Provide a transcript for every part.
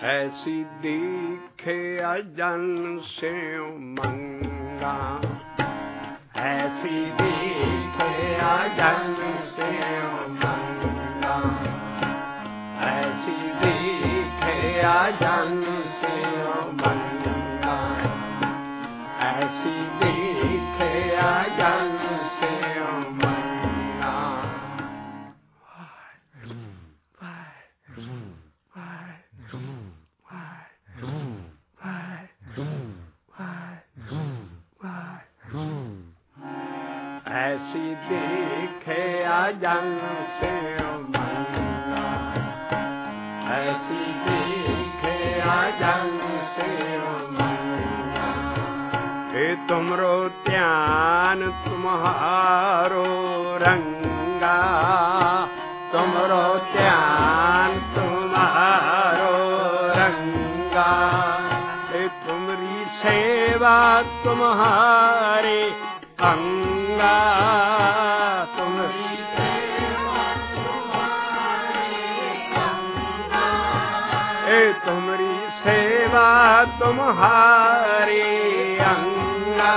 ऐसी दीखे अजन से मंगा, ऐसी दीखे अजन से मंगा, ऐसी दीखे अजन से मंगा, ऐसी दीखे अजन से मंगा। ऐसी देखे अजन से मंगा, ऐसी देखे अजन से मंगा। हे तुमरो ध्यान तुम्हारो रंगा, तुमरो ध्यान तुम्हारो रंगा। हे तुमरी सेवा तुम्हारे अंगा, तुमरी सेवा तुम्हारे अंगा। हे तुमरी सेवा तुम्हारे अंगा,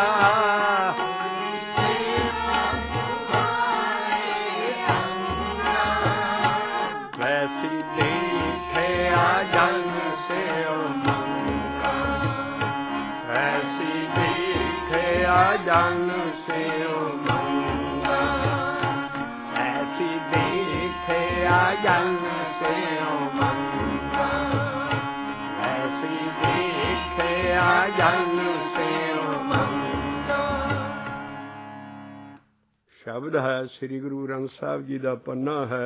वैसी देखे अजन से मंगा, वैसी देखे अजन से मंगा, ऐसी देखे अजन से मंगा, ऐसी देखे अजन से मंगा। शब्द है श्री गुरु ग्रंथ साहब जी का पन्ना है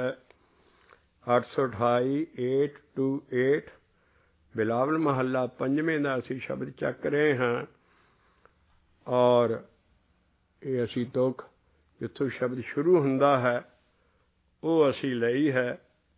828 828 बिलावल महला पंजवें का असी शब्द चक रहे हैं। और ये असी तुख जिथों शब्द शुरू हुंदा है वो असी लई है।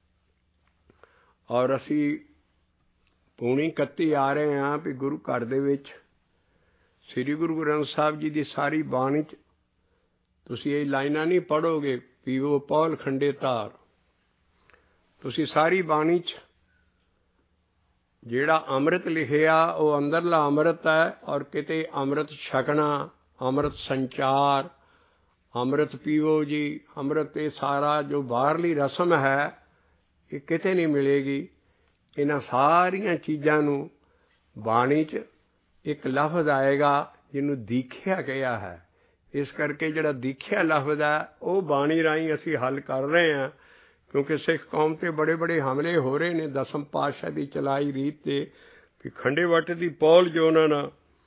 और असी पौनी 31 आ रहे हैं भी गुरु घर दे विच श्री गुरु ग्रंथ साहब जी की सारी बाणी च तुसीं ये लाइनां नहीं पढ़ोगे पीवो पौल खंडे धार। तुसीं सारी बाणी च ਜਿਹੜਾ ਅੰਮ੍ਰਿਤ ਲਿਖਿਆ ਉਹ ਅੰਦਰਲਾ ਅੰਮ੍ਰਿਤ ਹੈ। ਔਰ ਕਿਤੇ ਅੰਮ੍ਰਿਤ ਛਕਣਾ, ਅੰਮ੍ਰਿਤ ਸੰਚਾਰ, ਅੰਮ੍ਰਿਤ ਪੀਵੋ ਜੀ, ਅੰਮ੍ਰਿਤ ਇਹ ਸਾਰਾ ਜੋ ਬਾਹਰਲੀ ਰਸਮ ਹੈ ਇਹ ਕਿਤੇ ਨਹੀਂ ਮਿਲੇਗੀ। ਇਹਨਾਂ ਸਾਰੀਆਂ ਚੀਜ਼ਾਂ ਨੂੰ ਬਾਣੀ 'ਚ ਇੱਕ ਲਫ਼ਜ਼ ਆਏਗਾ ਜਿਹਨੂੰ ਦੀਖਿਆ ਕਿਹਾ ਹੈ। ਇਸ ਕਰਕੇ ਜਿਹੜਾ ਦੀਖਿਆ ਲਫ਼ਜ਼ ਹੈ ਉਹ ਬਾਣੀ ਰਾਹੀਂ ਅਸੀਂ ਹੱਲ ਕਰ ਰਹੇ ਹਾਂ। क्योंकि सिख कौम ते बड़े बड़े हमले हो रहे ने दसम पातशाह की चलाई रीत ते भी खंडे वट की पौल जो उन्होंने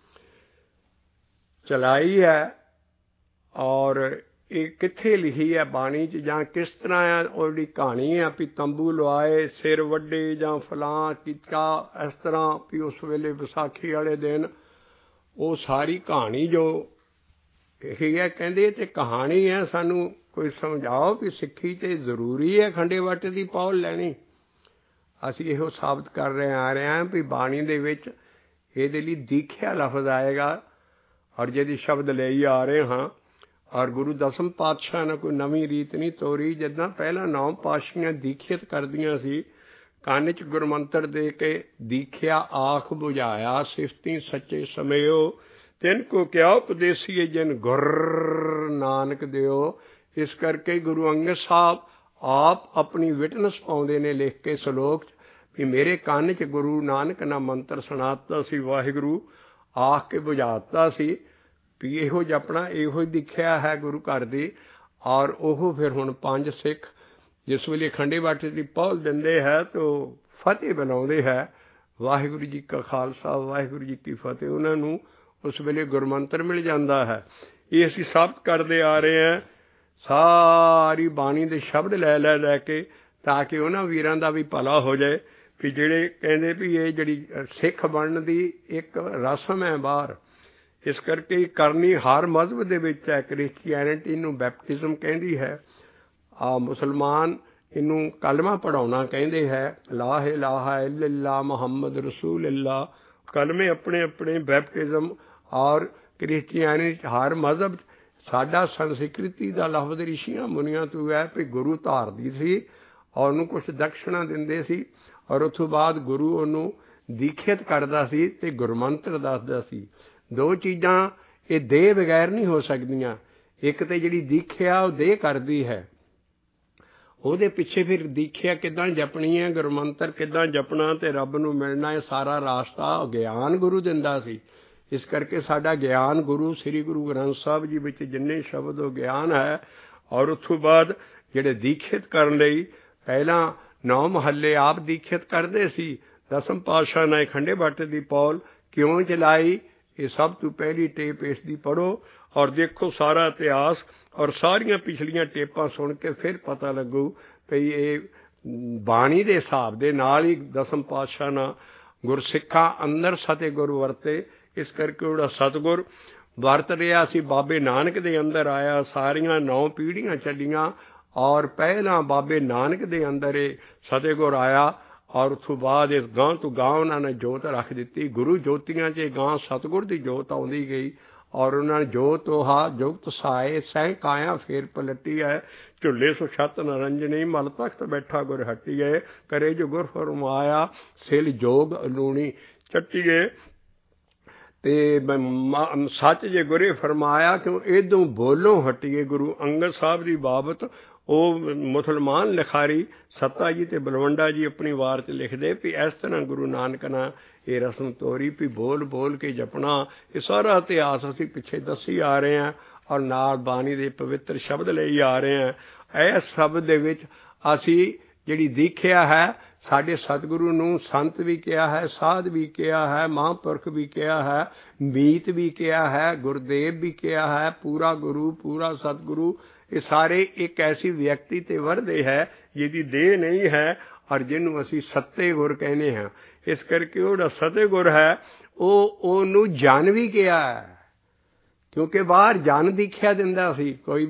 चलाई है और ये कित्थे लिखी है बाणी च जां किस तरह है उसकी कहानी है भी तंबू लवाए सिर वड्डे जां फलां किता इस तरह भी उस वेले विसाखी वाले दिन वो सारी कहानी जो लिखी है कहते ते कहानी है सानू कोई समझाओ भी सिक्खी ते जरूरी है खंडे वट की पौल लैनी। असी इहो साबित कर रहे आ रहे हैं भी बाणी दे विच इहदे लई दीखिया लफ्ज़ आएगा और जिहदी शब्द ले आ रहे हाँ। और गुरु दसम पातशाह ने कोई नवीं रीत नहीं तोरी। जिद्दां पहलां 9 पातशाहियां दीखियत करदियां सी, ਕੰਨ 'ਚ ਗੁਰਮੰਤਰ ਦੇ ਕੇ दीखिया आख बुझाया सिफती सच्चे समयो तिन को क्या उपदेसीए जिन गुर नानक दिओ। इस करके गुरु अंगद साहब आप अपनी विटनेस पाउंदे ने लिख के सलोक भी मेरे कान च गुरु नानक ना मंत्र सुनाता सी, वाहिगुरु आख के बुझाता सी भी इहो जपना इहो दिखिया है गुरु घर दी। और ओह फिर हुण 5 सिख जिस वेले खंडे वट की पौल दिंदे है तो फतेह बुलाउंदे है। वाहिगुरु जी का खालसा वाहिगुरु जी की फतेह। उन्होंने उस वेले गुरमंत्र मिल जाता है। ये असीं साबित करते आ रहे हैं सारी बाणी दे शब्द लै लै लैके ताकि उन्हां वीरां दा भी भला हो जाए भी जिहड़े कहंदे भी ये जिहड़ी सिख बनन दी एक रस्म है बाहर। इस करके करनी हर मजहब दे विच है। क्रिश्चियनिटी नूं बैपटिज्म कहंदी है, मुसलमान इनू कलमा पढ़ाउणा कहंदे है, ला इलाहा इल्लल्लाह मुहम्मद रसूलुल्लाह। कलमे अपने अपने बैपटिज्म और क्रिश्चियनिटी हर मजहब साडा संस्कृति का लफ्ज़ ऋषियां मुनियां तो है भी गुरु धारदी सी ਔਰ ਉਹਨੂੰ ਕੁਛ ਦਕਸ਼ਣਾ ਦਿੰਦੇ ਸੀ। ਔਰ ਉਸ ਤੋਂ ਬਾਅਦ ਗੁਰੂ ਉਹਨੂੰ ਦੀਖਿਤ ਕਰਦਾ ਸੀ ਅਤੇ ਗੁਰਮੰਤਰ ਦੱਸਦਾ ਸੀ। ਦੋ ਚੀਜ਼ਾਂ ਇਹ ਦੇਹ ਬਗੈਰ ਨਹੀਂ ਹੋ ਸਕਦੀਆਂ। ਇੱਕ ਤਾਂ ਜਿਹੜੀ ਦੀਖਿਆ ਉਹ ਦੇਹ ਕਰਦੀ ਹੈ, ਉਹਦੇ ਪਿੱਛੇ ਫਿਰ ਦੀਖਿਆ ਕਿੱਦਾਂ ਜਪਣੀ ਹੈ, ਗੁਰਮੰਤਰ ਕਿੱਦਾਂ ਜਪਣਾ ਅਤੇ ਰੱਬ ਨੂੰ ਮਿਲਣਾ, ਇਹ ਸਾਰਾ ਰਾਸਤਾ ਗਿਆਨ ਗੁਰੂ ਦਿੰਦਾ ਸੀ। ਇਸ ਕਰਕੇ ਸਾਡਾ ਗਿਆਨ ਗੁਰੂ ਸ੍ਰੀ ਗੁਰੂ ਗ੍ਰੰਥ ਸਾਹਿਬ ਜੀ ਵਿੱਚ ਜਿੰਨੇ ਸ਼ਬਦ ਉਹ ਗਿਆਨ ਹੈ। ਔਰ ਉਸ ਤੋਂ ਬਾਅਦ ਜਿਹੜੇ ਦੀਖਿਤ ਕਰਨ ਲਈ ਪਹਿਲਾਂ 9 ਮਹੱਲੇ ਆਪ ਦੀਖਿਤ ਕਰਦੇ ਸੀ। ਦਸਮ ਪਾਤਸ਼ਾਹ ਨੇ ਖੰਡੇ ਬਾਟੇ ਦੀ ਪੌਲ ਕਿਉਂ ਚਲਾਈ, ਇਹ ਸਭ ਤੋਂ ਪਹਿਲੀ ਟੇਪ ਇਸ ਦੀ ਪੜ੍ਹੋ ਔਰ ਦੇਖੋ ਸਾਰਾ ਇਤਿਹਾਸ ਔਰ ਸਾਰੀਆਂ ਪਿਛਲੀਆਂ ਟੇਪਾਂ ਸੁਣ ਕੇ ਫਿਰ ਪਤਾ ਲੱਗੂ ਭਈ ਇਹ ਬਾਣੀ ਦੇ ਹਿਸਾਬ ਦੇ ਨਾਲ ਹੀ ਦਸਮ ਪਾਤਸ਼ਾਹ ਨਾਲ ਗੁਰਸਿੱਖਾਂ ਅੰਦਰ ਸਤਿਗੁਰ ਵਰਤੇ। ਇਸ ਕਰਕੇ ਉਹਦਾ ਸਤਿਗੁਰ ਵਰਤ ਰਿਹਾ ਸੀ। ਬਾਬੇ ਨਾਨਕ ਦੇ ਅੰਦਰ ਆਇਆ, ਸਾਰੀਆਂ 9 ਪੀੜ੍ਹੀਆਂ ਚੱਲੀਆਂ ਔਰ ਪਹਿਲਾਂ ਬਾਬੇ ਨਾਨਕ ਦੇ ਅੰਦਰ ਇਹ ਸਤਿਗੁਰ ਆਇਆ ਔਰ ਉਸ ਤੋਂ ਬਾਅਦ ਇਸ ਗਾਂ ਤੋਂ ਗਾਂ ਉਹਨਾਂ ਨੇ ਜੋਤ ਰੱਖ ਦਿੱਤੀ। ਗੁਰੂ ਜੋਤੀਆਂ 'ਚ ਗਾਂ ਸਤਿਗੁਰ ਦੀ ਜੋਤ ਆਉਂਦੀ ਗਈ ਔਰ ਉਹਨਾਂ ਨੇ ਜੋਤ ਤੋਹਾ ਜੁਗਤ ਸਾਏ ਸਹਿ ਕਾਇਆ ਫੇਰ ਪਲਟੀ ਹੈ। ਝੁੱਲੇ ਸੋ ਛੱਤ ਨਰੰਜਨੀ ਮਲ ਤਖਤ ਬੈਠਾ ਗੁਰ ਹਟੀਏ, ਕਰੇ ਜੋ ਗੁਰ ਫਰਮਾਇਆ ਸਿਲ ਜੋਗ ਅਲੂਣੀ ਚੱਟੀਏ। ਅਤੇ ਸੱਚ ਜੇ ਗੁਰੇ ਫਰਮਾਇਆ ਕਿਉਂ ਇੱਧਰੋਂ ਬੋਲੋਂ ਹਟੀਏ। ਗੁਰੂ ਅੰਗਦ ਸਾਹਿਬ ਦੀ ਬਾਬਤ ਉਹ ਮੁਸਲਮਾਨ ਲਿਖਾਰੀ ਸੱਤਾ ਜੀ ਅਤੇ ਬਲਵੰਡਾ ਜੀ ਆਪਣੀ ਵਾਰ 'ਚ ਲਿਖਦੇ ਵੀ ਇਸ ਤਰ੍ਹਾਂ ਗੁਰੂ ਨਾਨਕ ਨੇ ਇਹ ਰਸਮ ਤੋਰੀ ਵੀ ਬੋਲ ਬੋਲ ਕੇ ਜਪਣਾ। ਇਹ ਸਾਰਾ ਇਤਿਹਾਸ ਅਸੀਂ ਪਿੱਛੇ ਦੱਸੀ ਆ ਰਹੇ ਹਾਂ ਔਰ ਨਾਲ ਬਾਣੀ ਦੇ ਪਵਿੱਤਰ ਸ਼ਬਦ ਲਈ ਆ ਰਹੇ ਹਾਂ। ਇਸ ਸ਼ਬਦ ਦੇ ਵਿੱਚ ਅਸੀਂ ਜਿਹੜੀ ਦੀਖਿਆ ਹੈ, ਸਾਡੇ ਸਤਿਗੁਰੂ ਨੂੰ ਸੰਤ ਵੀ ਕਿਹਾ ਹੈ, ਸਾਧ ਵੀ ਕਿਹਾ ਹੈ, ਮਹਾਂਪੁਰਖ ਵੀ ਕਿਹਾ ਹੈ, ਮੀਤ ਵੀ ਕਿਹਾ ਹੈ, ਗੁਰਦੇਵ ਵੀ ਕਿਹਾ ਹੈ, ਪੂਰਾ ਗੁਰੂ ਪੂਰਾ ਸਤਿਗੁਰੂ। ਇਹ ਸਾਰੇ ਇੱਕ ਐਸੀ ਵਿਅਕਤੀ 'ਤੇ ਵਰਦੇ ਹੈ ਜਿਹਦੀ ਦੇਹ ਨਹੀਂ ਹੈ ਔਰ ਜਿਹਨੂੰ ਅਸੀਂ ਸੱਤੇ ਗੁਰ ਕਹਿੰਦੇ ਹਾਂ। ਇਸ ਕਰਕੇ ਉਹ ਜਿਹੜਾ ਸਤਿਗੁਰ ਹੈ ਉਹਨੂੰ ਜਨ ਵੀ ਕਿਹਾ ਹੈ, ਕਿਉਂਕਿ ਬਾਹਰ ਜਨ ਦੀਖਿਆ ਦਿੰਦਾ ਸੀ। ਕੋਈ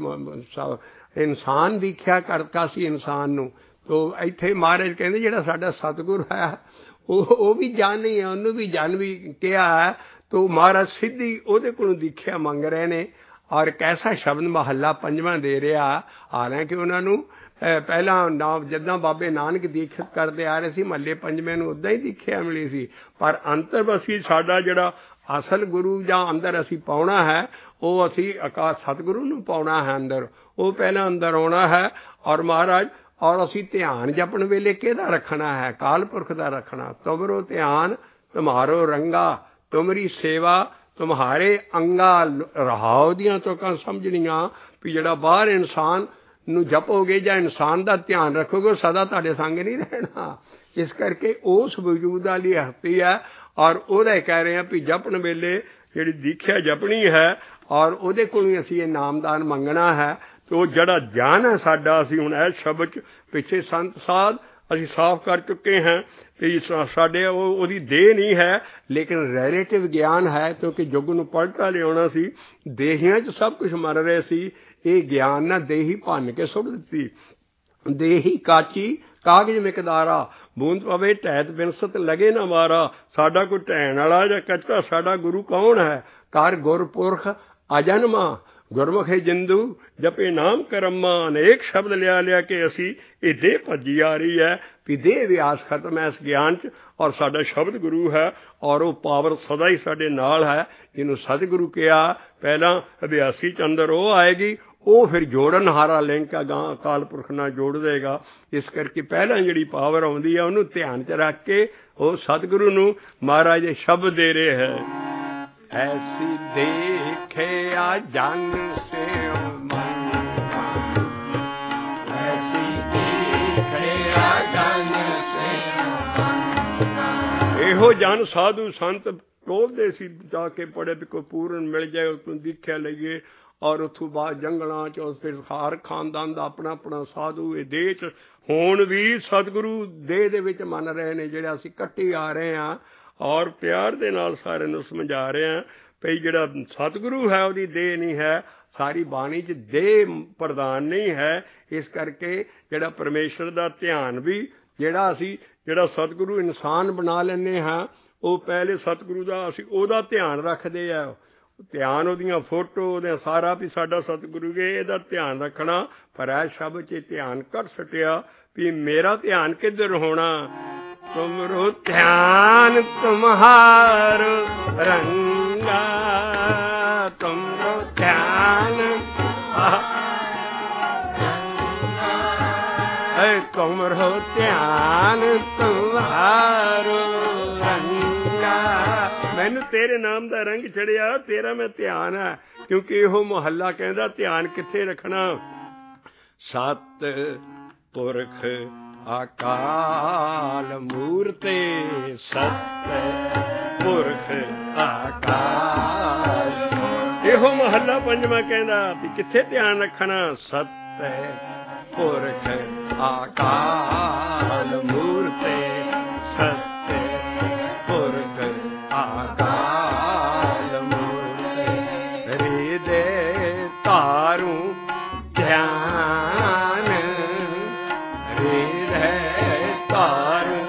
ਇਨਸਾਨ ਦੀਖਿਆ ਕਰਦਾ ਸੀ ਇਨਸਾਨ ਨੂੰ। ਤੋ ਇੱਥੇ ਮਹਾਰਾਜ ਕਹਿੰਦੇ ਜਿਹੜਾ ਸਾਡਾ ਸਤਿਗੁਰ ਹੈ ਉਹ ਵੀ ਜਨ ਹੀ ਹੈ, ਉਹਨੂੰ ਵੀ ਜਨ ਵੀ ਕਿਹਾ ਹੈ। ਤੋ ਮਹਾਰਾਜ ਸਿੱਧੀ ਉਹਦੇ ਕੋਲੋਂ ਦੀਖਿਆ ਮੰਗ ਰਹੇ ਨੇ ਔਰ ਕੈਸਾ ਸ਼ਬਦ ਮਹੱਲਾ 5ਵਾਂ ਦੇ ਰਿਹਾ। ਹਾਲਾਂਕਿ ਉਹਨਾਂ ਨੂੰ ਪਹਿਲਾਂ ਜਿੱਦਾਂ ਬਾਬੇ ਨਾਨਕ ਦੀਖਿਤ ਕਰਦੇ ਆ ਰਹੇ ਸੀ, ਮਹੱਲੇ 5ਵੇਂ ਨੂੰ ਉੱਦਾਂ ਹੀ ਦੀਖਿਆ ਮਿਲੀ ਸੀ। ਪਰ ਅੰਤਰਵਸੀ ਸਾਡਾ ਜਿਹੜਾ ਅਸਲ ਗੁਰੂ ਜਾਂ ਅੰਦਰ ਅਸੀਂ ਪਾਉਣਾ ਹੈ ਉਹ ਅਸੀਂ ਸਤਿਗੁਰੂ ਨੂੰ ਪਾਉਣਾ ਹੈ ਅੰਦਰ। ਉਹ ਪਹਿਲਾਂ ਅੰਦਰ ਆਉਣਾ ਹੈ ਔਰ ਮਹਾਰਾਜ ਔਰ ਅਸੀਂ ਧਿਆਨ ਜਪਣ ਵੇਲੇ ਕਿਹਦਾ ਰੱਖਣਾ ਹੈ? ਅਕਾਲ ਪੁਰਖ ਦਾ ਰੱਖਣਾ। ਤੁਮਰੋ ਧਿਆਨ ਤੁਮਹਾਰੋ ਰੰਗਾ, ਤੁਮਰੀ ਸੇਵਾ ਤੁਮਹਾਰੇ ਅੰਗਾ। ਰਹਾਉ ਦੀਆਂ ਤੁਕਾਂ ਸਮਝਣੀਆਂ ਵੀ ਜਿਹੜਾ ਬਾਹਰ ਇਨਸਾਨ ਨੂੰ ਜਪੋਗੇ ਜਾਂ ਇਨਸਾਨ ਦਾ ਧਿਆਨ ਰੱਖੋਗੇ ਸਦਾ ਤੁਹਾਡੇ ਸੰਗ ਨਹੀਂ ਰਹਿਣਾ। ਇਸ ਕਰਕੇ ਉਸ ਵਜੂਦ ਵਾਲੀ ਹਸਤੀ ਹੈ ਔਰ ਉਹਦਾ ਕਹਿ ਰਹੇ ਹਾਂ ਵੀ ਜਪਣ ਵੇਲੇ ਜਿਹੜੀ ਦੀਖਿਆ ਜਪਣੀ ਹੈ ਔਰ ਉਹਦੇ ਕੋਲੋਂ ਹੀ ਅਸੀਂ ਇਹ ਨਾਮਦਾਨ ਮੰਗਣਾ ਹੈ। ਅਤੇ ਉਹ ਜਿਹੜਾ ਗਿਆਨ ਹੈ ਸਾਡਾ, ਅਸੀਂ ਹੁਣ ਇਸ ਸ਼ਬਦ 'ਚ ਪਿੱਛੇ ਸੰਤ ਸਾਧ ਅਸੀਂ ਸਾਫ਼ ਕਰ ਚੁੱਕੇ ਹਾਂ ਕਿ ਸਾਡੇ ਉਹਦੀ ਦੇਹ ਨਹੀਂ ਹੈ ਲੇਕਿਨ ਰਿਲੇਟਿਵ ਗਿਆਨ ਹੈ, ਕਿਉਂਕਿ ਯੁੱਗ ਨੂੰ ਪਲਟਾ ਲਿਆਉਣਾ ਸੀ। ਦੇਹੀਆਂ 'ਚ ਸਭ ਕੁਛ ਮਰ ਰਹੇ ਸੀ, ਇਹ ਗਿਆਨ ਨਾਲ ਦੇਹੀ ਭੰਨ ਕੇ ਸੁੱਟ ਦਿੱਤੀ। ਦੇਹੀ ਕਾਚੀ ਕਾਗਜ਼ ਮਿਕਦਾਰਾ, ਬੂੰਦ ਪਵੇ ਢਹਿਤ ਬਿਨਸਤ ਲਗੇ ਨਾ ਮਾਰਾ। ਸਾਡਾ ਕੋਈ ਢਹਿਣ ਵਾਲਾ ਜਾਂ ਕੱਚਾ ਸਾਡਾ ਗੁਰੂ ਕੌਣ ਹੈ? ਕਰ ਗੁਰਪੁਰਖ ਅਜਨਮਾ, ਗੁਰਮੁਖੇ ਜਿੰਦੂ ਜਪੇ ਨਾਮ ਕਰਮਾ। ਅਨੇਕ ਸ਼ਬਦ ਲਿਆ ਕੇ ਅਸੀਂ ਇਹ ਦੇਹ ਭੱਜੀ ਆ ਰਹੀ ਹੈ ਵੀ ਦੇਹ ਵਿਆਸ ਖਤਮ ਹੈ ਇਸ ਗਿਆਨ 'ਚ ਔਰ ਸਾਡਾ ਸ਼ਬਦ ਗੁਰੂ ਹੈ ਔਰ ਉਹ ਪਾਵਰ ਸਦਾ ਹੀ ਸਾਡੇ ਨਾਲ ਹੈ। ਜਿਹਨੂੰ ਸਤਿਗੁਰੂ ਕਿਹਾ ਪਹਿਲਾਂ ਅਭਿਆਸੀ 'ਚ ਅੰਦਰ ਉਹ ਆਏਗੀ, ਉਹ ਫਿਰ ਜੋੜਨ ਹਾਰਾ ਲਿੰਕ ਅਗਾਂਹ ਅਕਾਲ ਪੁਰਖ ਨਾਲ ਜੋੜ ਦੇਗਾ। ਇਸ ਕਰਕੇ ਪਹਿਲਾਂ ਜਿਹੜੀ ਪਾਵਰ ਆਉਂਦੀ ਹੈ ਉਹਨੂੰ ਧਿਆਨ 'ਚ ਰੱਖ ਕੇ ਉਹ ਸਤਿਗੁਰੂ ਨੂੰ ਮਹਾਰਾਜ ਦੇ ਸ਼ਬਦ ਦੇ ਰਹੇ ਹੈ। ਐਸੀ ਦੇਖਿਆ ਜਨ ਸਿਉ ਮਨ, ਐਸੀ ਦੇਖਿਆ ਜਨ ਸਿਉ ਮਨ। ਇਹੋ ਜਨ ਸਾਧੂ ਸੰਤ ਟੋਲਦੇ ਸੀ ਜਾ ਕੇ ਪੜ੍ਹੇ ਵੀ ਕੋਈ ਪੂਰਨ ਮਿਲ ਜਾਏ ਉਸ ਨੂੰ ਦੀਖਿਆ ਲਈਏ। ਔਰ ਉੱਥੋਂ ਬਾਅਦ ਜੰਗਲਾਂ 'ਚ ਫਿਰ ਹਰ ਖਾਨਦਾਨ ਦਾ ਆਪਣਾ ਆਪਣਾ ਸਾਧੂ ਇਹ ਦੇਹ 'ਚ ਹੁਣ ਵੀ ਸਤਿਗੁਰੂ ਦੇਹ ਦੇ ਵਿੱਚ ਮੰਨ ਰਹੇ ਨੇ, ਜਿਹੜਾ ਅਸੀਂ ਕੱਟੀ ਆ ਰਹੇ ਹਾਂ ਔਰ ਪਿਆਰ ਦੇ ਨਾਲ ਸਾਰਿਆਂ ਨੂੰ ਸਮਝਾ ਰਹੇ ਹਾਂ ਭਈ ਜਿਹੜਾ ਸਤਿਗੁਰੂ ਹੈ ਉਹਦੀ ਦੇਹ ਨਹੀਂ ਹੈ। ਸਾਰੀ ਬਾਣੀ 'ਚ ਦੇਹ ਪ੍ਰਧਾਨ ਨਹੀਂ ਹੈ। ਇਸ ਕਰਕੇ ਜਿਹੜਾ ਪਰਮੇਸ਼ਰ ਦਾ ਧਿਆਨ ਵੀ ਜਿਹੜਾ ਸਤਿਗੁਰੂ ਇਨਸਾਨ ਬਣਾ ਲੈਂਦੇ ਹਾਂ, ਉਹ ਪਹਿਲੇ ਸਤਿਗੁਰੂ ਦਾ ਅਸੀਂ ਉਹਦਾ ਧਿਆਨ ਰੱਖਦੇ ਆ। ਧਿਆਨ ਉਹਦੀਆਂ ਫੋਟੋ ਉਹਦਾ ਸਾਰਾ ਵੀ ਸਾਡਾ ਸਤਿਗੁਰੂ ਇਹਦਾ ਧਿਆਨ ਰੱਖਣਾ। ਪਰ ਇਹ ਸ਼ਬਦ 'ਚ ਧਿਆਨ ਕਰ ਸਕਿਆ भी मेरा ध्यान किधर होना। तुमरो ध्यान तुम्हारो रंगा, तुमरो ध्यान तुमरो ध्यान तुम्हारो रंगा। मैनू तेरे नाम दा रंग चढ़िया, तेरा मैं ध्यान है। क्योंकि यहो मुहल्ला कहता ध्यान किथे रखना। सत पुरख अकाल मूर्ते, सत पुरख अकाल। यहो मुहल्ला पंजवा कहता भी किथे ध्यान रखना। सत पुरख अकाल मूर्ते, सत पुरख अकाल मूर्ते। हृदय तारू ध्यान, हृदय तारू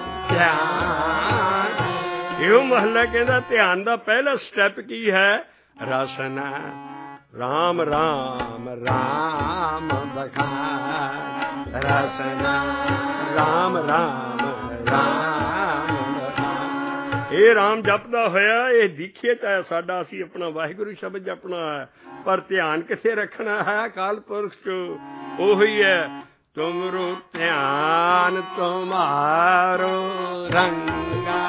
ध्यान। यो महला कहता ध्यान का पहला स्टेप की है? रसना राम राम राम बखान, रसना राम राम राम बखान। ये राम जपदा होया ये दिखिए चाहे साडा असी अपना वाहिगुरु शब्द जपना है, पर ध्यान किथे रखना है? अकाल पुरख चो ओही है। तुमरो ध्यान तुम्हारो रंगा,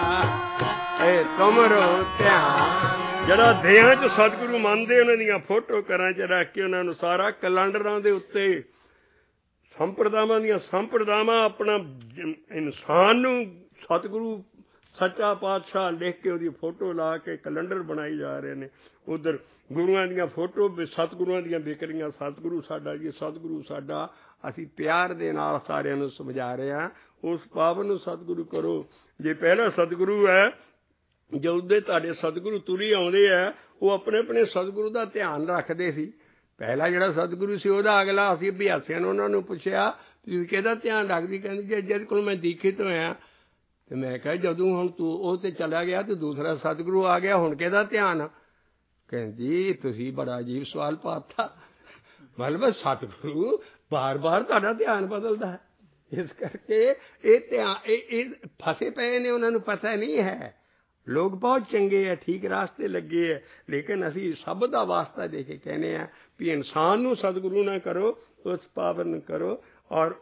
तुमरो ध्यान। ਜਿਹੜਾ ਦੇਹਾਂ 'ਚ ਸਤਿਗੁਰੂ ਮੰਨਦੇ ਉਹਨਾਂ ਦੀਆਂ ਫੋਟੋ ਘਰਾਂ 'ਚ ਰੱਖ ਕੇ ਉਹਨਾਂ ਨੂੰ ਸਾਰਾ ਕੈਲੰਡਰਾਂ ਦੇ ਉੱਤੇ ਸੰਪਰਦਾਵਾਂ ਦੀਆਂ ਸੰਪਰਦਾਵਾਂ ਆਪਣਾ ਇਨਸਾਨ ਨੂੰ ਸਤਿਗੁਰੂ ਸੱਚਾ ਪਾਤਸ਼ਾਹ ਲਿਖ ਕੇ ਉਹਦੀ ਫੋਟੋ ਲਾ ਕੇ ਕੈਲੰਡਰ ਬਣਾਈ ਜਾ ਰਹੇ ਨੇ। ਉੱਧਰ ਗੁਰੂਆਂ ਦੀਆਂ ਫੋਟੋ ਸਤਿਗੁਰੂਆਂ ਦੀਆਂ ਵਿਕਰੀਆਂ, ਸਤਿਗੁਰੂ ਸਾਡਾ ਜੀ, ਸਤਿਗੁਰੂ ਸਾਡਾ। ਅਸੀਂ ਪਿਆਰ ਦੇ ਨਾਲ ਸਾਰਿਆਂ ਨੂੰ ਸਮਝਾ ਰਹੇ ਹਾਂ ਉਸ ਪਾਵਨ ਨੂੰ ਸਤਿਗੁਰੂ ਕਰੋ। ਜੇ ਪਹਿਲਾ ਸਤਿਗੁਰੂ ਹੈ, ਜਦੋਂ ਤੁਹਾਡੇ ਸਤਿਗੁਰੂ ਤੁਰੀ ਆਉਂਦੇ ਆ ਉਹ ਆਪਣੇ ਆਪਣੇ ਸਤਿਗੁਰੂ ਦਾ ਧਿਆਨ ਰੱਖਦੇ ਸੀ। ਪਹਿਲਾ ਜਿਹੜਾ ਸਤਿਗੁਰੂ ਸੀ ਉਹਦਾ ਅਗਲਾ ਅਸੀਂ ਅਭਿਆਸੀਆਂ ਨੂੰ ਉਹਨਾਂ ਨੂੰ ਪੁੱਛਿਆ ਤੁਸੀਂ ਕਿਹਦਾ ਧਿਆਨ ਰੱਖਦੀ? ਕਹਿੰਦੀ ਜੇ ਜਿਹਦੇ ਕੋਲ ਮੈਂ ਦੀਖਿਤ ਹੋਇਆ। ਤੇ ਮੈਂ ਕਿਹਾ ਜਦੋਂ ਹੁਣ ਤੂੰ ਉਹ ਤੇ ਚਲਾ ਗਿਆ ਤੇ ਦੂਸਰਾ ਸਤਿਗੁਰੂ ਆ ਗਿਆ, ਹੁਣ ਕਿਹਦਾ ਧਿਆਨ? ਕਹਿੰਦੀ ਤੁਸੀਂ ਬੜਾ ਅਜੀਬ ਸਵਾਲ ਪਾਤਾ। ਮਤਲਬ ਸਤਿਗੁਰੂ ਬਾਰ ਬਾਰ ਤੁਹਾਡਾ ਧਿਆਨ ਬਦਲਦਾ ਹੈ। ਇਸ ਕਰਕੇ ਇਹ ਧਿਆਨ ਇਹ ਫਸੇ ਪਏ ਨੇ, ਉਹਨਾਂ ਨੂੰ ਪਤਾ ਨਹੀਂ ਹੈ। ਲੋਕ ਬਹੁਤ ਚੰਗੇ ਹੈ, ਠੀਕ ਰਾਸਤੇ ਲੱਗੇ ਹੈ, ਲੇਕਿਨ ਅਸੀਂ ਸਭ ਦਾ ਵਾਸਤਾ ਦੇ ਕੇ ਕਹਿੰਦੇ ਹਾਂ ਵੀ ਇਨਸਾਨ ਨੂੰ ਸਤਿਗੁਰੂ ਨਾ ਕਰੋ, ਉਸ ਪਾਵਨ ਕਰੋ ਔਰ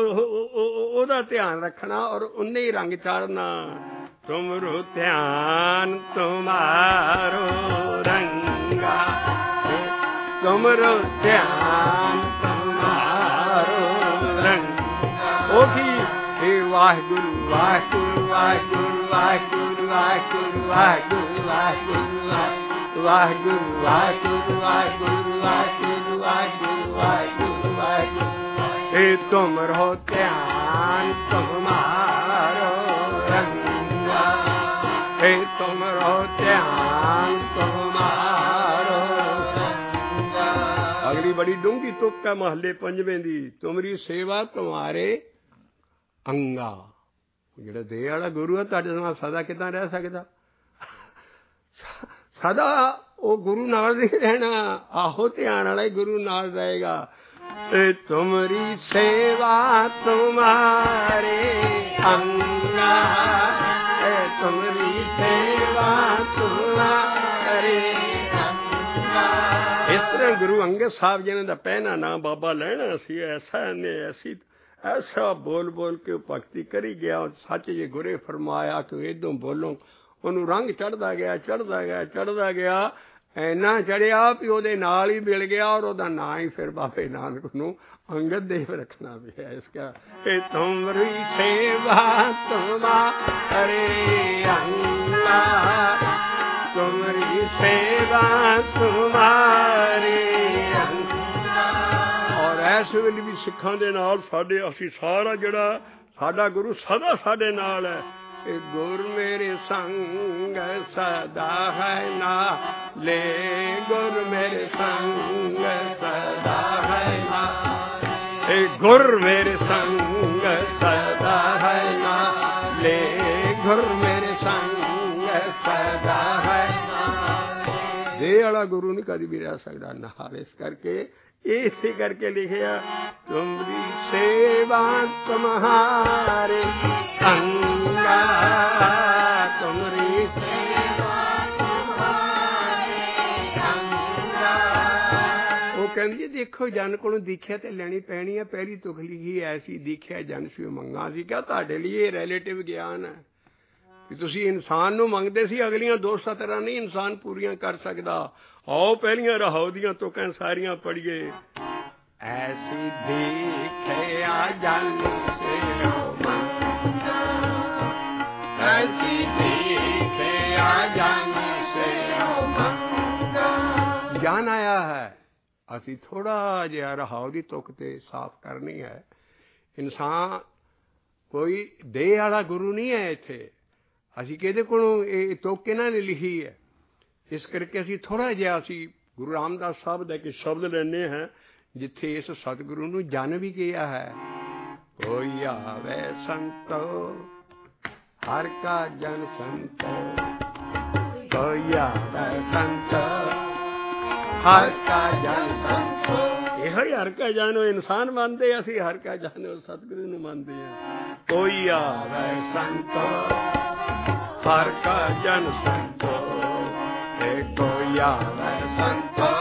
ਉਹਦਾ ਧਿਆਨ ਰੱਖਣਾ ਔਰ ਉਹਨੇ ਹੀ ਰੰਗ ਚਾੜਨਾ। ਤੁਮਰੋ ਧਿਆਨ ਤੁਮਾਰੋ ਰੰਗਾ, ਤੁਮਰੋ ਧਿਆਨ ਤੁਮਾਰੋ ਰੰਗਾ। ਉਹੀ हे वाहिगुरु वाहिगुरु वाहिगुरु वाहिगुरु वाहिगुरु वाहिगुरु वाहिगुरु वाहिगुरु वाहिगुरु वाहिगुरु वाहिगुरु वाहिगुरु वाहिगुरु वाहिगुरु। हे तुमरो ध्यान तुम्हारो रंगा, हे तुमरो ध्यान तुम्हारो रंगा। अगली बड़ी डूंगी तुक है महले पंजवें दी। तुमरी सेवा तुम्हारे अंगा। ਜਿਹੜਾ ਦੇਹ ਵਾਲਾ ਗੁਰੂ ਹੈ ਤੁਹਾਡੇ ਨਾਲ ਸਦਾ ਕਿੱਦਾਂ ਰਹਿ ਸਕਦਾ? ਸਦਾ ਉਹ ਗੁਰੂ ਨਾਲ ਨਹੀਂ ਰਹਿਣਾ, ਆਹੋ ਧਿਆਨ ਵਾਲਾ ਹੀ ਗੁਰੂ ਨਾਲ ਰਹੇਗਾ। ਤੇ ਤੁਮਰੀ ਸੇਵਾ ਤੁਮਾਰੇ ਅੰਗਾ, ਤੁਮਰੀ ਸੇਵਾ ਤੁਮਾਰੇ ਅੰਗਾ। ਇਸ ਤਰ੍ਹਾਂ ਗੁਰੂ ਅੰਗਦ ਸਾਹਿਬ ਜੀ ਦਾ ਪਹਿਨਾ ਨਾਮ ਬਾਬਾ ਲੈਣਾ ਸੀ। ਐਸਾ ਨੇ ਐਸੀ ऐसा बोल बोल के भगती करी गया। सच जे गुरे फरमाया कि इदों बोलो ਉਹਨੂੰ रंग चढ़ता गया चढ़ता गया चढ़ता गया, ਇੰਨਾ चढ़िया भी ਉਹਦੇ ਨਾਲ ही मिल गया और ਉਹਦਾ ਨਾਂ ही फिर बाबे नानक ਨੂੰ अंगद देव रखना पिया। इसका तुमरी सेवा तुम्हारे अंगा, तुमरी सेवा तुम्हारे अंगा। ਇਸ ਵੇਲੇ ਵੀ ਸਿੱਖਾਂ ਦੇ ਨਾਲ ਸਾਡੇ ਅਸੀਂ ਸਾਰਾ ਜਿਹੜਾ ਸਾਡਾ ਗੁਰੂ ਸਦਾ ਸਾਡੇ ਨਾਲ ਹੈ। ਇਹ ਗੁਰ ਮੇਰੇ ਸੰਗ ਸਦਾ ਹੈ ਨਾ ਲੈ, ਗੁਰ ਮੇਰੇ ਸੰਗ ਸਦਾ ਹੈ ਨਾ, ਇਹ ਗੁਰ ਮੇਰੇ ਸੰਗ ਸਦਾ ਹੈ ਨਾ ਲੈ, ਗੁਰ ਮੇਰੇ ਸੰਗ ਸਦਾ ਹੈ ਨਾ। ਦੇਹ ਵਾਲਾ ਗੁਰੂ ਨਹੀਂ ਕਦੀ ਵੀ ਰਹਿ ਸਕਦਾ ਨਾਲ। ਇਸ ਕਰਕੇ इसे करके लिखिया तुमरी सेवा तुम्हारे अंगा, तुमरी सेवा तुम्हारे अंगा। वो कहती देखो जन को दीख्या तो लैनी पैनी है। पहली तुख लिखी ऐसी दीख्या जन शिव मंगा सी। क्या तुहाडे लिए रिलेटिव ज्ञान है कि तुसी इंसान नूं मंगदे सी, अगलियां 217 नहीं इंसान पूरियां कर सकदा। आओ पहलियां रहाओ दियां तुकां सारियां पढ़िए। ऐसी दीख्या जन शिव मंगा, ऐसी दीख्या जन शिव मंगा। ज्ञान आया है, ਅਸੀਂ ਥੋੜਾ ਜਿਹਾ ਰਹਾਉ ਦੀ ਤੁਕ ਤੇ ਸਾਫ਼ ਕਰਨੀ ਹੈ। ਇਨਸਾਨ ਕੋਈ ਦੇਹ ਵਾਲਾ ਗੁਰੂ ਨਹੀਂ ਹੈ ਇੱਥੇ। ਅਸੀਂ ਕਿਹਦੇ ਕੋਲੋਂ ਇਹ ਤੁਕ ਇਹਨਾਂ ਨੇ ਲਿਖੀ ਹੈ। ਇਸ ਕਰਕੇ ਅਸੀਂ ਥੋੜਾ ਜਿਹਾ ਅਸੀਂ ਗੁਰੂ ਰਾਮਦਾਸ ਸਾਹਿਬ ਦਾ ਇੱਕ ਸ਼ਬਦ ਲੈਂਦੇ ਹਾਂ ਜਿੱਥੇ ਇਸ ਸਤਿਗੁਰੂ ਨੂੰ ਜਨ ਵੀ ਕਿਹਾ ਹੈ। ਕੋਈ ਆਵੇ ਸੰਤੋ ਹਰ ਕਾ ਜਨ ਸੰਤੋ, ਕੋਈ ਆਵੇ ਸੰਤੋ हर का जन संतो। यह हर का जानो इंसान मानते, असी हर का जानो सतगुरु नूं मानते हैं। कोई आवे संतो हर का जन संतो, कोई आवे संतो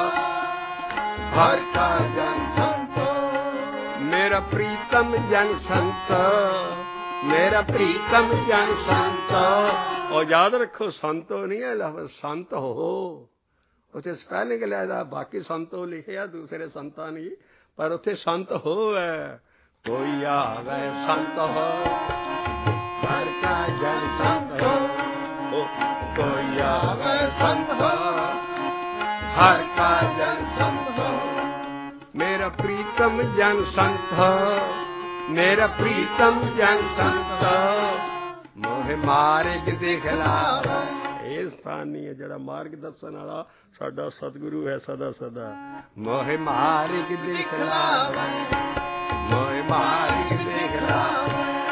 हर का जन संतो। मेरा प्रीतम जन संतो, मेरा प्रीतम जन संतो। और याद रखो संतो नहीं है लफ्ज़, संत हो। ਉੱਥੇ ਸਪੈਲਿੰਗ ਲਿਆ ਬਾਕੀ ਸੰਤੋ ਲਿਖਿਆ ਦੂਸਰੇ ਸੰਤਾਂ ਨਹੀਂ, ਪਰ ਉੱਥੇ ਸੰਤ ਹੋ ਹੈ। ਕੋਈ ਆਵੇ ਸੰਤ ਹੋ ਹਰ ਕਾ ਜਨ ਸੰਤ ਹੋ, ਕੋਈ ਆਵੇ ਸੰਤ ਹੋ ਹਰ ਕਾ ਜਨ ਸੰਤ ਹੋ। ਮੇਰਾ ਪ੍ਰੀਤਮ ਜਨ ਸੰਤ ਹੋ, ਮੇਰਾ ਪ੍ਰੀਤਮ ਜਨ ਸੰਤ ਮੋਹ ਮਾਰਗ ਦੇ ਖਿਲਾਫ। ਇਹ ਸਥਾਨ ਨਹੀਂ ਹੈ ਜਿਹੜਾ ਮਾਰਗ ਦੱਸਣ ਵਾਲਾ ਸਾਡਾ ਸਤਿਗੁਰੂ ਹੈ ਸਦਾ ਸਦਾ। ਮੋਹ ਮਾਰਗ ਦੇ ਖਿਲਾਫ, ਮੋਹ ਮਾਰਗ ਦੇ ਖਿਲਾਫ।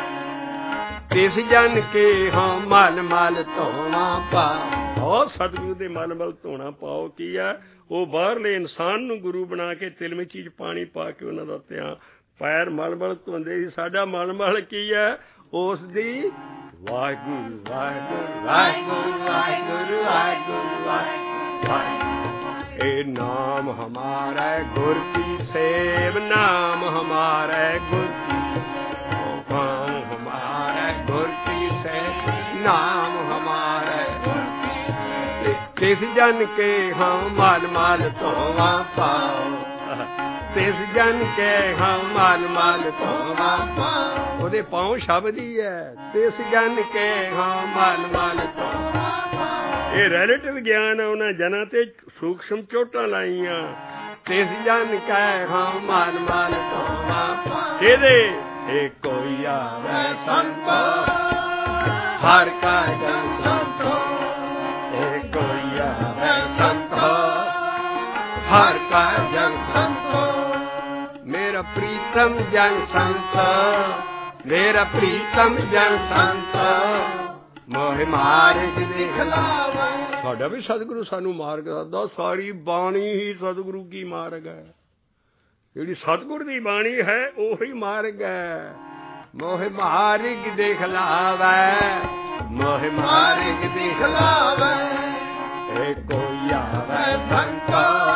ਤਿਸ ਜਨ ਕੇ ਹਾਂ ਮਲ ਮਲ ਧੋਣਾ ਪਾ। ਉਹ ਸਤਿਗੁਰੂ ਦੇ ਮਲ ਮਲ ਧੋਣਾ ਪਾਓ ਕੀ ਹੈ? ਉਹ ਬਾਹਰਲੇ ਇਨਸਾਨ ਨੂੰ ਗੁਰੂ ਬਣਾ ਕੇ ਤਿਲਮੀ ਚੀਜ਼ ਪਾਣੀ ਪਾ ਕੇ ਉਹਨਾਂ ਦਾ ਧਿਆਨ ਪੈਰ ਮਲ ਮਲ ਧੋਂਦੇ ਸੀ। ਸਾਡਾ ਮਲ ਮਲ ਕੀ ਹੈ? ਉਸ ਦੀ ਵਾਹਿਗੁਰੂ ਵਾਹਿਗੁਰੂ ਵਾਹਿਗੁਰੂ ਵਾਹਿਗੁਰੂ ਵਾਹਿਗੁਰੂ ਵਾਹਿਗੁਰੂ। ਇਹ ਨਾਮ ਹਮਾਰਾ ਗੁਰ ਕੀ ਸੇਵ, ਨਾਮ ਹਮਾਰਾ ਗੁਰ ਕੀ ਸੇਵ, ਨਾਮ ਹਮਾਰਾ ਗੁਰ ਕੀ ਸੇਵ, ਨਾਮ ਹਮਾਰਾ ਗੁਰ ਕੀ ਸੇਵ। ਤਿਸ ਜਨ ਕੇ ਹਮ ਮਲ ਮਲ ਧੋਵਾ ਪਾਓ, ਤਿਸ ਜਨ ਕੇ ਹਮ ਮਲ ਮਲ ਧੋਵਾ ਪਾਓ। ਉਹਦੇ ਪਾਉ ਸ਼ਬਦ ਹੀ ਹੈ, ਤਿਸ ਜਨ ਕੇ ਹਾਂ ਮਲ ਮਲ ਧੋਵਾ ਪਾਓ। ਇਹ ਰਿਲੇਟਿਵ ਗਿਆਨ ਹੈ, ਉਹਨਾਂ ਜਨਾਂ ਤੇ ਸੂਖਸ਼ਮ ਚੋਟਾਂ ਲਾਈਆਂ। ਤਿਸ ਜਨ ਕੈ ਹਾਂ ਮਲ ਮਲ ਧੋਵਾ ਪਾਓ। ਇਹਦੇ ਇਹ ਕੋਈ ਆਵੇ ਸੰਤੋ ਹਰ ਕਾ ਜਨ ਸੰਤੋ, ਇਹ ਕੋਈ ਆਵੇ ਸੰਤੋ ਹਰ ਕਾ ਜਨ ਸੰਤੋ। ਮੇਰਾ ਪ੍ਰੀਤਮ ਜਨ ਸੰਤੋ, ਮੇਰਾ ਪ੍ਰੀਤਮ ਜਨ ਸੰਤ ਮੋਹ ਮਾਰਗ ਦੇ ਖਿਲਾਫ। ਸਾਡਾ ਵੀ ਸਤਿਗੁਰੂ ਸਾਨੂੰ ਮਾਰਗ ਦੱਸਦਾ। ਸਾਰੀ ਬਾਣੀ ਹੀ ਸਤਿਗੁਰੂ ਕੀ ਮਾਰਗ ਹੈ। ਜਿਹੜੀ ਸਤਿਗੁਰ ਦੀ ਬਾਣੀ ਹੈ ਉਹੀ ਮਾਰਗ ਹੈ। ਮੋਹ ਮਾਰਗ ਦੇ ਖਿਲਾਫ ਹੈ, ਮੋਹ ਮਾਰਗ ਦੇ ਖਿਲਾਫ ਹੈ। ਇਹ ਕੋਈ ਆਵੇ ਸੰਤ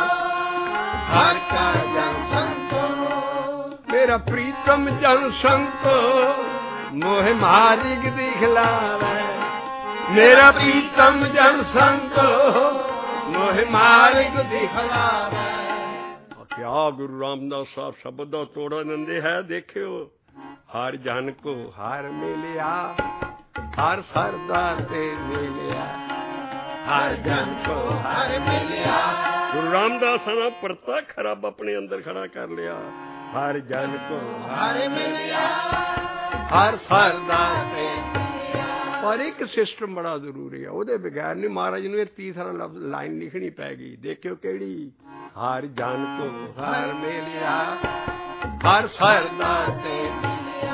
ਹਰ ਕਾ ਜਨ ਸੰਤ। ਮੇਰਾ ਪ੍ਰੀਤਮ ਜਨ ਸੰਤ ਮੋਹ ਮਾਰਗ ਦੇ ਖਿਲਾਫ ਹੈ। ਮੇਰਾ ਪ੍ਰੀਤਮ ਜਨ ਸੰਤ ਮੋਹ ਮਾਰਗ ਦੇ ਖਿਲਾਫ ਹੈ। ਕਿਆ ਗੁਰੂ ਰਾਮਦਾਸ ਸਾਹਿਬ ਸ਼ਬਦ ਦਾ ਤੋੜਾ ਦਿੰਦੇ ਹੈ। ਦੇਖਿਓ ਹਰ ਜਨ ਕੋ ਹਰ ਮਿਲਿਆ, ਹਰ ਸਰਦਾਰ ਤੇ ਮਿਲਿਆ, ਹਰ ਜਨ ਕੋ ਹਰ ਮਿਲਿਆ। ਗੁਰੂ ਰਾਮਦਾਸ ਨੇ ਪ੍ਰਤੱਖ ਰੱਬ ਆਪਣੇ ਅੰਦਰ ਖੜਾ ਕਰ ਲਿਆ। ਹਰ ਜਨ ਕੋ ਹਰ ਮਿਲਿਆ, ਹਰ ਸਰਦਾਰ ਤੇ ਮਿਲਿਆ। ਪਰ ਇੱਕ ਸਿਸਟਮ ਬੜਾ ਜ਼ਰੂਰੀ ਹੈ, ਉਹਦੇ ਬਗੈਰ ਨਹੀਂ। ਮਹਾਰਾਜ ਨੂੰ ਇਹ ਤੀਸਰਾ ਲਫ਼ਜ਼ ਲਾਈਨ ਲਿਖਣੀ ਪੈ ਗਈ। ਦੇਖਿਓ ਕਿਹੜੀ? ਹਰ ਜਨ ਕੋ ਹਰ ਮਿਲਿਆ, ਹਰ ਸਰਦਾਰ ਤੇ ਮਿਲਿਆ।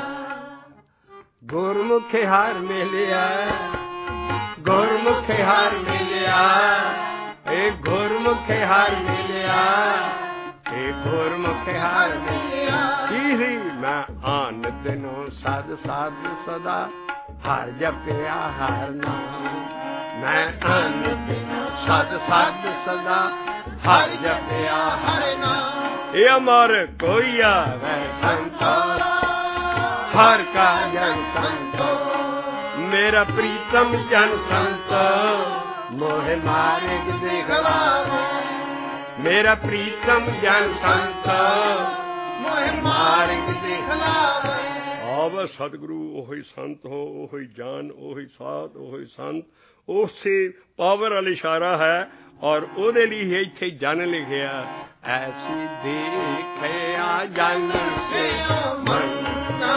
ਗੁਰਮੁਖੇ ਹਰ ਮਿਲਿਆ, ਗੁਰਮੁਖੇ ਹਰ ਮਿਲਿਆ, ਇਹ ਗੁਰਮੁਖੇ ਹਰ ਮਿਲਿਆ। ਗੁਰਮੁਖ ਹਰ ਮਿਲਿਆ। ਕੀ ਸੀ ਮੈਂ ਆਨੰਦ ਨੂੰ ਸਦ ਸਦ ਸਦਾ ਹਰ ਜਪਿਆ ਹਰ ਨਾਮ। ਮੈਂ ਆਨੰਦ ਨੂੰ ਸਦ ਸਦ ਸਦਾ ਹਰ ਜਪਿਆ ਹਰ ਨਾਮ। ਇਹ ਅਮਰ ਕੋਈ ਆਵੇ ਸੰਤੋ ਹਰ ਕਾ ਜਨ ਸੰਤੋ। ਮੇਰਾ ਪ੍ਰੀਤਮ ਜਨ ਸੰਤੋ ਮੋਹ ਮਾਰਗ ਦਿਖਲਾਵੇ। ਮੇਰਾ ਪ੍ਰੀਤਮ ਜਨ ਸੰਤ ਮੋਹ ਮਾਰਗ ਦਿਖਲਾਵੇ। ਆਵ ਸਤਿਗੁਰੂ ਉਹੀ ਸੰਤ ਹੋ, ਉਹੀ ਜਾਨ, ਉਹੀ ਸਾਧ, ਉਹੀ ਸੰਤ। ਉਸੇ ਪਾਵਰ ਵਾਲਾ ਇਸ਼ਾਰਾ ਹੈ ਔਰ ਉਹਦੇ ਲਈ ਇੱਥੇ ਜਨ ਲਿਖਿਆ। ਐਸੀ ਦੇਖਿਆ ਜਨ ਸੇ ਮੰਨਾ।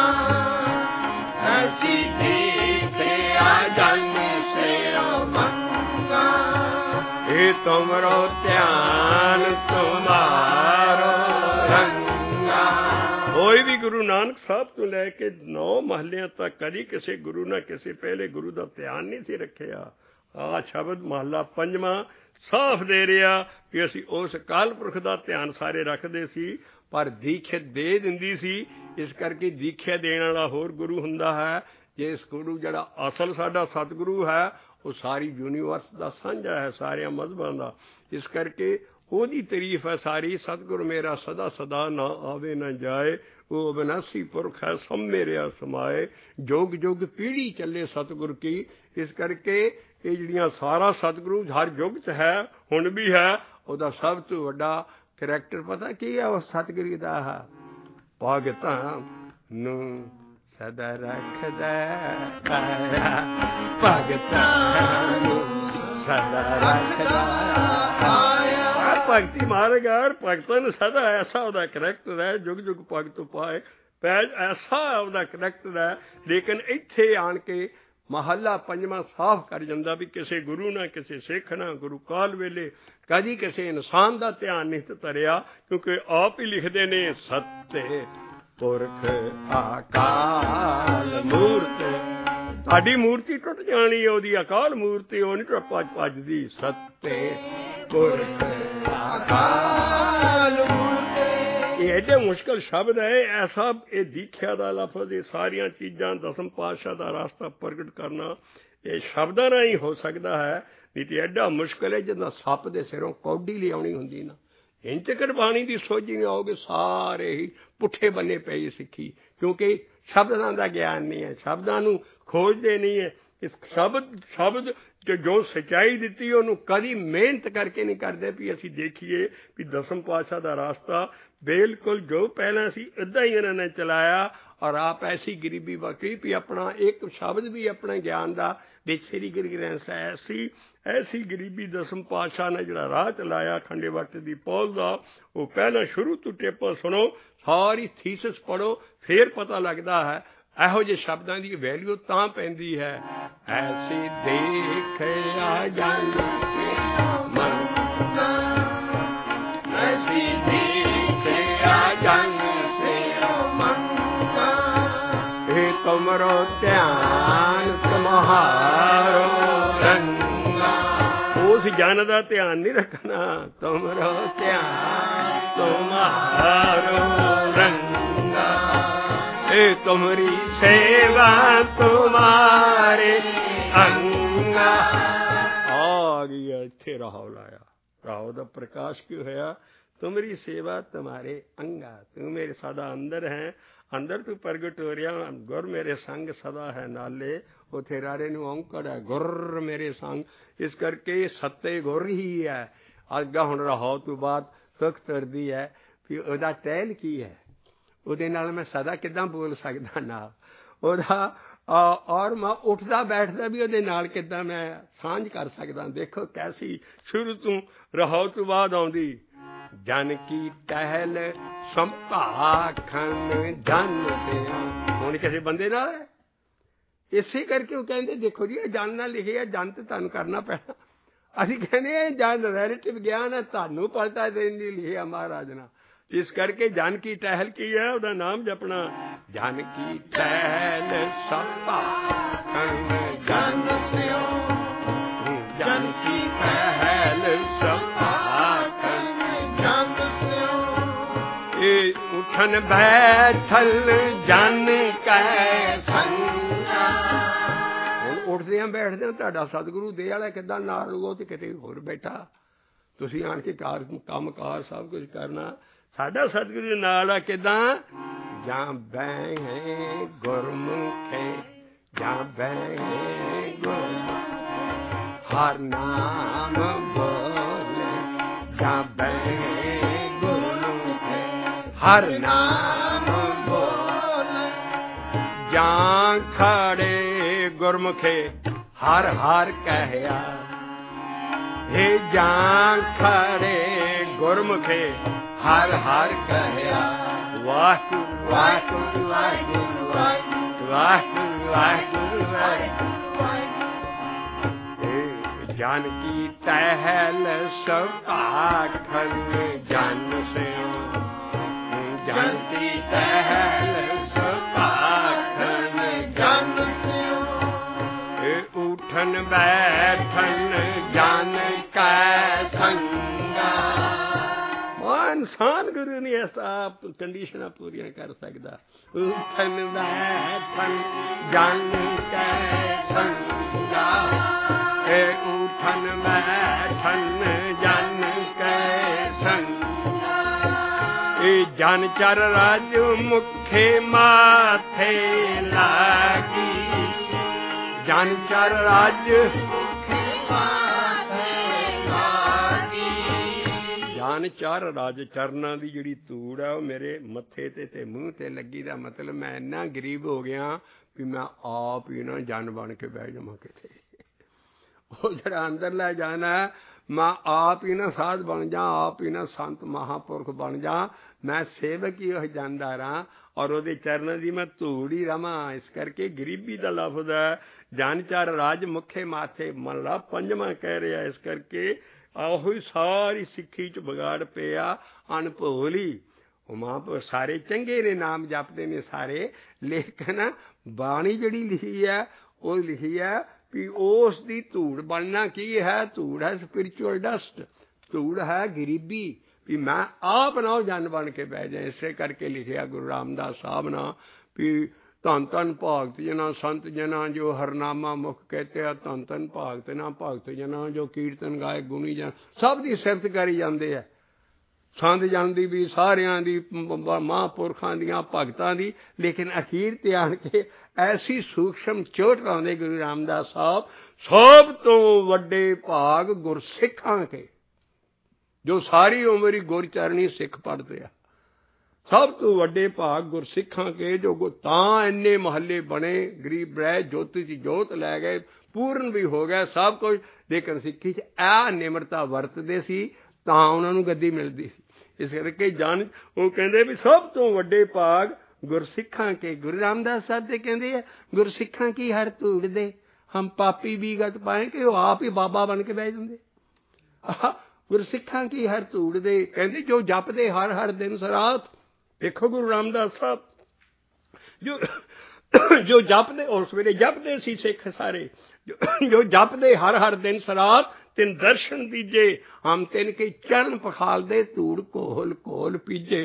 ਐਸੀ ਦੇਖਿਆ ਜਨ ਸੇ ਮੰਨਾ। ਇਹ ਤੁਮਰੋ ਧਿਆਨ ਤੁਮਾਰੋ ਰੰਗਾ। ਕੋਈ ਵੀ ਗੁਰੂ ਨਾਨਕ ਸਾਹਿਬ ਤੋਂ ਲੈ ਕੇ 9 ਮਹੱਲਿਆਂ ਤੱਕ ਕਦੀ ਕਿਸੇ ਗੁਰੂ ਨਾ ਕਿਸੇ ਪਹਿਲੇ ਗੁਰੂ ਦਾ ਧਿਆਨ ਨਹੀਂ ਸੀ ਰੱਖਿਆ। ਆਹ ਸ਼ਬਦ ਮਹੱਲਾ 5ਵਾਂ ਸਾਫ਼ ਦੇ ਰਿਹਾ ਕਿ ਅਸੀਂ ਉਸ ਅਕਾਲ ਪੁਰਖ ਦਾ ਧਿਆਨ ਸਾਰੇ ਰੱਖਦੇ ਸੀ, ਪਰ ਦੀਖਿਤ ਦੇ ਦਿੰਦੀ ਸੀ। ਇਸ ਕਰਕੇ ਦੀਖਿਆ ਦੇਣ ਵਾਲਾ ਹੋਰ ਗੁਰੂ ਹੁੰਦਾ ਹੈ। ਜੇ ਇਸ ਗੁਰੂ ਜਿਹੜਾ ਅਸਲ ਸਾਡਾ ਸਤਿਗੁਰੂ ਹੈ ਉਹ ਸਾਰੀ ਯੂਨੀਵਰਸ ਦਾ ਸਾਂਝਾ ਹੈ, ਸਾਰਿਆਂ ਮਜ਼ਹਬਾਂ ਦਾ। ਇਸ ਕਰਕੇ ਉਹਦੀ ਤਾਰੀਫ ਹੈ ਸਾਰੀ। ਸਤਿਗੁਰ ਮੇਰਾ ਸਦਾ ਸਦਾ ਨਾ ਆਵੇ ਨਾ ਜਾਏ। ਉਹ ਅਬਿਨਾਸੀ ਪੁਰਖ ਹੈ ਸਭ ਮੇਰਿਆ ਸਮਾਏ। ਜੁਗ ਜੁਗ ਪੀੜ੍ਹੀ ਚੱਲੇ ਸਤਿਗੁਰ ਕੀ। ਇਸ ਕਰਕੇ ਇਹ ਜਿਹੜੀਆਂ ਸਾਰਾ ਸਤਿਗੁਰੂ ਹਰ ਯੁੱਗ 'ਚ ਹੈ, ਹੁਣ ਵੀ ਹੈ। ਉਹਦਾ ਸਭ ਤੋਂ ਵੱਡਾ ਕਰੈਕਟਰ ਪਤਾ ਕੀ ਹੈ ਉਸ ਸਤਿਗੁਰੂ ਦਾ ਹੈ? ਭਗਤਾਂ ਨੂੰ ਸਦਾ ਰੱਖਦਾ ਆਇਆ। ਭਗਤਾਂ ਨੂੰ ਸਦਾ ਰੱਖਦਾ ਆਇਆ। ਭਗਤੀ ਮਾਰੇਗਾ ਭਗਤਾਂ ਨੂੰ ਸਦਾ। ਐਸਾ ਉਹਦਾ ਕਰੈਕਟਰ ਹੈ। ਜੁਗ ਜੁਗ ਭਗਤ ਪਾਏ ਪੈਜ। ਐਸਾ ਉਹਦਾ ਕਰੈਕਟਰ ਹੈ। ਲੇਕਿਨ ਇੱਥੇ ਆਣ ਕੇ ਮਹੱਲਾ 5ਵਾਂ ਸਾਫ਼ ਕਰ ਜਾਂਦਾ ਵੀ ਕਿਸੇ ਗੁਰੂ ਨਾ ਕਿਸੇ ਸਿੱਖ ਨਾ ਗੁਰੂ ਕਾਲ ਵੇਲੇ ਕਦੀ ਕਿਸੇ ਇਨਸਾਨ ਦਾ ਧਿਆਨ ਨਹੀਂ ਧਰਿਆ। ਕਿਉਂਕਿ ਆਪ ਹੀ ਲਿਖਦੇ ਨੇ ਸੱਤੇ ਪੁਰਖ ਅਕਾਲ ਮੂਰਤ। ਸਾਡੀ ਮੂਰਤੀ ਟੁੱਟ ਜਾਣੀ, ਉਹਦੀ ਅਕਾਲ ਮੂਰਤੀ ਉਹ ਨਹੀਂ ਭੱਜਦੀ। ਸੱਤੇ ਪੁਰਖ ਅਕਾਲ ਮੂਰਤ। ਇਹ ਐਡੇ ਮੁਸ਼ਕਲ ਸ਼ਬਦ ਹੈ। ਐਸਾ ਇਹ ਦੀਖਿਆ ਦਾ ਲਫ਼ਜ਼, ਇਹ ਸਾਰੀਆਂ ਚੀਜ਼ਾਂ ਦਸਮ ਪਾਤਸ਼ਾਹ ਦਾ ਰਾਸਤਾ ਪ੍ਰਗਟ ਕਰਨਾ ਇਹ ਸ਼ਬਦਾਂ ਨਾਲ ਹੀ ਹੋ ਸਕਦਾ ਹੈ। ਨਹੀਂ ਤੇ ਐਡਾ ਮੁਸ਼ਕਲ ਹੈ ਜਿੱਦਾਂ ਸੱਪ ਦੇ ਸਿਰੋਂ ਕੌਡੀ ਲਿਆਉਣੀ ਹੁੰਦੀ ਨਾ। ਇੰਝ ਤੱਕ ਬਾਣੀ ਦੀ ਸੋਝੀ ਨਹੀਂ ਆਓਗੇ ਸਾਰੇ ਹੀ ਪੁੱਠੇ ਬੰਨੇ ਪਈ ਸਿੱਖੀ। ਕਿਉਂਕਿ ਸ਼ਬਦਾਂ ਦਾ ਗਿਆਨ ਨਹੀਂ ਹੈ, ਸ਼ਬਦਾਂ ਨੂੰ ਖੋਜਦੇ ਨਹੀਂ ਹੈ। ਇਸ ਸ਼ਬਦ ਜੋ ਸੱਚਾਈ ਦਿੱਤੀ ਉਹਨੂੰ ਕਦੀ ਮਿਹਨਤ ਕਰਕੇ ਨਹੀਂ ਕਰਦੇ ਵੀ ਅਸੀਂ ਦੇਖੀਏ ਵੀ ਦਸਮ ਪਾਤਸ਼ਾਹ ਦਾ ਰਾਸਤਾ ਬਿਲਕੁਲ ਜੋ ਪਹਿਲਾਂ ਸੀ ਇੱਦਾਂ ਹੀ ਇਹਨਾਂ ਨੇ ਚਲਾਇਆ। ਔਰ ਆਪ ਐਸੀ ਗਰੀਬੀ ਬਖਸ਼ੀ ਵੀ ਆਪਣਾ ਇੱਕ ਸ਼ਬਦ ਵੀ ਆਪਣੇ ਗਿਆਨ ਦਾ ਵਿੱਚ ਸ੍ਰੀ ਗੁਰੂ ਗ੍ਰੰਥ ਸਾਹਿਬ ਐਸੀ ਗਰੀਬੀ ਦਸਮ ਪਾਤਸ਼ਾਹ ਨੇ ਜਿਹੜਾ ਰਾਹ ਚਲਾਇਆ ਖੰਡੇ ਬਾਟੇ ਦੀ ਪੌਲ ਦਾ। ਉਹ ਪਹਿਲਾਂ ਸ਼ੁਰੂ ਤੋਂ ਟੇਪਾਂ ਸੁਣੋ, ਸਾਰੀ ਥੀਸਿਸ ਪੜ੍ਹੋ, ਫੇਰ ਪਤਾ ਲੱਗਦਾ ਹੈ। ਇਹੋ ਜਿਹੇ ਸ਼ਬਦਾਂ ਦੀ ਵੈਲਿਊ ਤਾਂ ਪੈਂਦੀ ਹੈ। ਐਸੀ ਦੇਖਿਆ ਜਨ ਸੇ ਮੰਨਾ। ਐਸੀ ਦੇਖਿਆ ਜਨ ਸੇ ਮੰਨਾ। ਇਹ ਤੁਮਰੋ ਧਿਆਨ ਤੁਮਹਾਰੋ ਰੰਗਾ। ਉਸ ਜਨ ਦਾ ਧਿਆਨ ਨਹੀਂ ਰੱਖਣਾ। ਤੁਮਰੋ ਧਿਆਨ ਤੁਮਹਾਰੋ ਰੰਗਾ। ਇਹ ਤੁਮਰੀ ਸੇਵਾ ਤੁਮਾਰੇ ਅੰਗਾ। ਆ ਗਈ ਇੱਥੇ ਰਾਹੋ ਲਾਇਆ। ਰਾਹੋ ਦਾ ਪ੍ਰਕਾਸ਼ ਕਿਉਂ ਹੋਇਆ? ਤੁਮਰੀ ਸੇਵਾ ਤੁਮਾਰੇ ਅੰਗਾ। ਤੂੰ ਮੇਰੇ ਸਦਾ ਅੰਦਰ ਹੈ, ਅੰਦਰ ਤੂੰ ਪ੍ਰਗਟ ਹੋ ਰਿਹਾ। ਗੁਰ ਮੇਰੇ ਸੰਗ ਸਦਾ ਹੈ ਨਾਲੇ। ਉੱਥੇ ਰਾਰੇ ਨੂੰ ਔਂਕੜ ਹੈ ਗੁਰ ਮੇਰੇ ਸੰਗ। ਇਸ ਕਰਕੇ ਸੱਤੇ ਗੁਰ ਹੀ ਹੈ। ਅੱਗਾ ਹੁਣ ਰਾਹੋ ਤੋਂ ਬਾਅਦ ਸੁਖ ਤੁਰਦੀ ਹੈ ਵੀ ਉਹਦਾ ਟਹਿਲ ਕੀ ਹੈ, ਉਹਦੇ ਨਾਲ ਮੈਂ ਸਦਾ ਕਿੱਦਾਂ ਬੋਲ ਸਕਦਾ ਨਾਲ ਉਹਦਾ। ਔਰ ਮੈਂ ਉੱਠਦਾ ਬੈਠਦਾ ਵੀ ਉਹਦੇ ਨਾਲ ਕਿੱਦਾਂ ਮੈਂ ਸਾਂਝ ਕਰ ਸਕਦਾ। ਦੇਖੋ ਕੈਸੀ ਸ਼ੁਰੂ ਤੋਂ ਰਾਹੋ ਤੋਂ ਬਾਅਦ ਆਉਂਦੀ। ਜਨ ਕੀ ਟਹਿਲ ਸੰਭਾਖਣ ਜਨ ਸਿਆ। ਹੁਣ ਕਿਸੇ ਬੰਦੇ ਨਾਲ ਹੈ। ਇਸੇ ਕਰਕੇ ਉਹ ਕਹਿੰਦੇ ਦੇਖੋ ਜੀ ਇਹ ਜਨ ਨਾਲ ਲਿਖਿਆ, ਜਨ ਤੇ ਤੁਹਾਨੂੰ ਕਰਨਾ ਪੈਣਾ। ਅਸੀਂ ਕਹਿੰਦੇ ਇਹ ਜਨ ਰਿਲੇਟਿਵ ਗਿਆਨ ਹੈ, ਤੁਹਾਨੂੰ ਪਲਟਾ ਦੇਣ ਲਈ ਲਿਖਿਆ ਮਹਾਰਾਜ ਨੇ। ਇਸ ਕਰਕੇ ਜਨ ਕੀ ਟਹਿਲ ਕੀ ਹੈ? ਉਹਦਾ ਨਾਮ ਜਪਣਾ। ਜਨ ਕੀ ਟਹਿਲ ਸੰਭਾਖਣ ਜਨ ਸਿਓ। ਜਨ ਕੀ ਟਹਿਲ ਸੰਭਾਖਣ ਜਨ ਸਿਓ। ਉਠਨ ਬੈਠਲ ਜਨ ਕੈ ਸੰਗਾ। ਹੁਣ ਉੱਠਦਿਆਂ ਬੈਠਦਿਆਂ ਤੁਹਾਡਾ ਸਤਿਗੁਰੂ ਦੇ ਵਾਲਾ ਕਿੱਦਾਂ ਨਾਲ ਲੂਓ ਤੇ ਕਿਤੇ ਹੋਰ ਬੈਠਾ, ਤੁਸੀਂ ਆਣ ਕੇ ਕੰਮ ਕਾਰ ਸਭ ਕੁਝ ਕਰਨਾ। ਸਾਡਾ ਸਤਿਗੁਰੂ ਨਾਲ ਆ ਕਿੱਦਾਂ? ਜਾਂ ਬੈ ਗੁਰਮੁਖੇ, ਜਾਂ ਬੈ ਗੁਰਮੁਖੇ ਹਰ ਨਾਮ ਬੋਲੇ, ਜਾਂ ਬੈ ਗੁਰਮੁਖੇ ਹਰ ਨਾਮ ਬੋਲੇ, ਜਾਂ ਖੜੇ ਗੁਰਮੁਖੇ ਹਰ ਹਰ ਕਹਿਆ। हे ਜਾਂ ਖੜੇ ਗੁਰਮੁਖੇ ਹਰ ਹਰ ਕਹਿਆ। ਵਾਹਿਗੁਰੂ ਵਾਹਿਗੁਰੂ ਵਾਹਿਗੁਰੂ ਵਾਹਿਗੁਰੂ ਵਾਹਿਗੁਰੂ ਵਾਹਿਗੁਰੂ। ਜਨ ਕੀ ਟਹਿਲ ਸੁਭਾਖਨ ਜਨ ਸਿਓ, ਜਨ ਕੀ ਟਹਿਲ ਸੁਭਾਖਨ ਜਨ ਸਿਓ। ਉਠਨ ਬੈਠਨ ਜਨ ਕੈ ਸੰਗਾ। ਇਨਸਾਨ ਗੁਰੂ ਨਹੀਂ ਐਸਾ ਕੰਡੀਸ਼ਨਾਂ ਪੂਰੀਆਂ ਕਰ ਸਕਦਾ। ਉਠਨ ਬੈਠਨ ਜਨ ਕੈ ਸੰਗਾ, ਉਠਨ ਬੈਠਨ ਜਨ ਕੈ ਸੰਗਾ। ਇਹ ਜਨ ਚਰ ਰਾਜ ਮੁਖੇ ਮਾਥੇ ਲਾਗੀ, ਜਨ ਚਰ ਰਾਜ ਜਨ ਚਰ ਰਾਜ। ਚਰਨਾਂ ਦੀ ਜਿਹੜੀ ਧੂੜ ਆ ਉਹ ਮੇਰੇ ਮੱਥੇ ਤੇ ਮੂੰਹ ਤੇ ਲੱਗੀ। ਦਾ ਮਤਲਬ ਮੈਂ ਇੰਨਾ ਗਰੀਬ ਹੋ ਗਿਆ ਵੀ ਮੈਂ ਆਪ ਹੀ ਨਾ ਜਨ ਬਣ ਕੇ ਬਹਿ ਜਾਵਾਂ ਕਿਤੇ। ਉਹ ਜਿਹੜਾ ਅੰਦਰਲਾ ਜਨ ਹੈ, ਮੈਂ ਆਪ ਹੀ ਨਾ ਸਾਧ ਬਣ ਜਾ, ਆਪ ਹੀ ਨਾ ਸੰਤ ਮਹਾਂਪੁਰਖ ਬਣ ਜਾ। ਮੈਂ ਸੇਵਕ ਹੀ ਉਹ ਜਾਂਦਾ ਰਹਾਂ ਔਰ ਉਹਦੇ ਚਰਨਾਂ ਦੀ ਮੈਂ ਧੂੜ ਹੀ ਰਵਾਂ। ਇਸ ਕਰਕੇ ਗਰੀਬੀ ਦਾ ਲਫ਼ਜ਼ ਹੈ। ਜਨ ਚਰ ਰਾਜ ਮੁਖੇ ਮਾਥੇ, ਮਹਲਾ ਪੰਜਵਾਂ ਕਹਿ ਰਿਹਾ। ਇਸ ਕਰਕੇ ਆਹੋ ਹੀ ਸਾਰੀ ਸਿੱਖੀ 'ਚ ਵਿਗਾੜ ਪਿਆ, ਅਣਭੋਲੀ। ਉਹ ਮਹਾਂਪੁਰ ਸਾਰੇ ਚੰਗੇ ਨੇ, ਨਾਮ ਜਪਦੇ ਨੇ ਸਾਰੇ, ਲੇਕਿਨ ਬਾਣੀ ਜਿਹੜੀ ਲਿਖੀ ਹੈ ਉਹ ਲਿਖੀ ਹੈ ਵੀ ਉਸ ਦੀ ਧੂੜ ਬਣਨਾ ਕੀ ਹੈ? ਧੂੜ ਹੈ ਸਪਿਰਿਚੁਅਲ ਡਸਟ, ਧੂੜ ਹੈ ਗਰੀਬੀ, ਵੀ ਮੈਂ ਆਪ ਨਾ ਜਨ ਬਣ ਕੇ ਬਹਿ ਜਾ। ਇਸੇ ਕਰਕੇ ਲਿਖਿਆ ਗੁਰੂ ਰਾਮਦਾਸ ਸਾਹਿਬ ਨੇ ਵੀ ਧੰਨ ਧੰਨ ਭਗਤ ਜਨਾ ਸੰਤ ਜਨਾ ਜੋ ਹਰਨਾਮਾ ਮੁਖ ਕਹਤੇ ਆ। ਧੰਨ ਧੰਨ ਭਗਤ ਨਾ ਭਗਤ ਜਨਾ ਜੋ ਕੀਰਤਨ ਗਾਏ ਗੁਣੀ ਜਨ। ਸਭ ਦੀ ਸਿਫਤ ਕਰੀ ਜਾਂਦੇ ਆ, ਸੰਤ ਜਨ ਦੀ ਵੀ, ਸਾਰਿਆਂ ਦੀ, ਮਹਾਂਪੁਰਖਾਂ ਦੀਆਂ, ਭਗਤਾਂ ਦੀ। ਲੇਕਿਨ ਅਖੀਰ ਤੇ ਆਣ ਕੇ ਐਸੀ ਸੂਖਸ਼ਮ ਚੋਟ ਲਾਉਂਦੇ ਗੁਰੂ ਰਾਮਦਾਸ ਸਾਹਿਬ, ਸਭ ਤੋਂ ਵੱਡੇ ਭਾਗ ਗੁਰਸਿੱਖਾਂ ਕੇ, ਜੋ ਸਾਰੀ ਉਮਰ ਹੀ ਗੁਰਚਰਣੀ ਸਿੱਖ ਪੜ੍ਹਦੇ ਆ। ਸਭ ਤੋਂ ਵੱਡੇ ਭਾਗ ਗੁਰਸਿੱਖਾਂ ਕੇ, ਜੋ ਤਾਂ ਇੰਨੇ ਮਹੱਲੇ ਬਣੇ, ਗਰੀਬ ਰਹਿ, ਜੋਤੀ 'ਚ ਜੋਤ ਲੈ ਗਏ, ਪੂਰਨ ਵੀ ਹੋ ਗਿਆ ਸਭ ਕੁਝ। ਲੇਕਿਨ ਸਿੱਖੀ 'ਚ ਇਹ ਨਿਮਰਤਾ ਵਰਤਦੇ ਸੀ ਤਾਂ ਉਹਨਾਂ ਨੂੰ ਗੱਦੀ ਮਿਲਦੀ ਸੀ। ਇਸ ਕਰਕੇ ਜਨ ਉਹ ਕਹਿੰਦੇ ਵੀ ਸਭ ਤੋਂ ਵੱਡੇ ਭਾਗ ਗੁਰਸਿੱਖਾਂ ਕੇ। ਗੁਰੂ ਰਾਮਦਾਸ ਸਾਹਿਬ ਤੇ ਕਹਿੰਦੇ ਆ ਗੁਰਸਿੱਖਾਂ ਕੀ ਹਰ ਧੂੜ ਦੇ ਹਮ ਪਾਪੀ ਵੀਗਤ ਪਾਏ, ਕਿ ਉਹ ਆਪ ਹੀ ਬਾਬਾ ਬਣ ਕੇ ਬਹਿ ਜਾਂਦੇ। ਗੁਰਸਿੱਖਾਂ ਕੀ ਹਰ ਧੂੜ ਦੇ, ਕਹਿੰਦੇ ਜੋ ਜਪਦੇ ਹਰ ਹਰ ਦਿਨ ਰਾਤ। ਦੇਖੋ ਗੁਰੂ ਰਾਮਦਾਸ ਸਾਹਿਬ ਜੋ ਜਪਦੇ, ਉਸ ਵੇਲੇ ਜਪਦੇ ਸੀ ਸਿੱਖ ਸਾਰੇ, ਜੋ ਜਪਦੇ ਹਰ ਹਰ ਦਿਨ ਰਾਤ। ਤਿੰਨ ਦਰਸ਼ਨ ਦੀਜੇ ਹਮ ਤਿੰਨ ਕੇ ਚਰਨ ਪਖਾਲਦੇ, ਧੂੜ ਘੋਲ ਘੋਲ ਪੀਜੇ।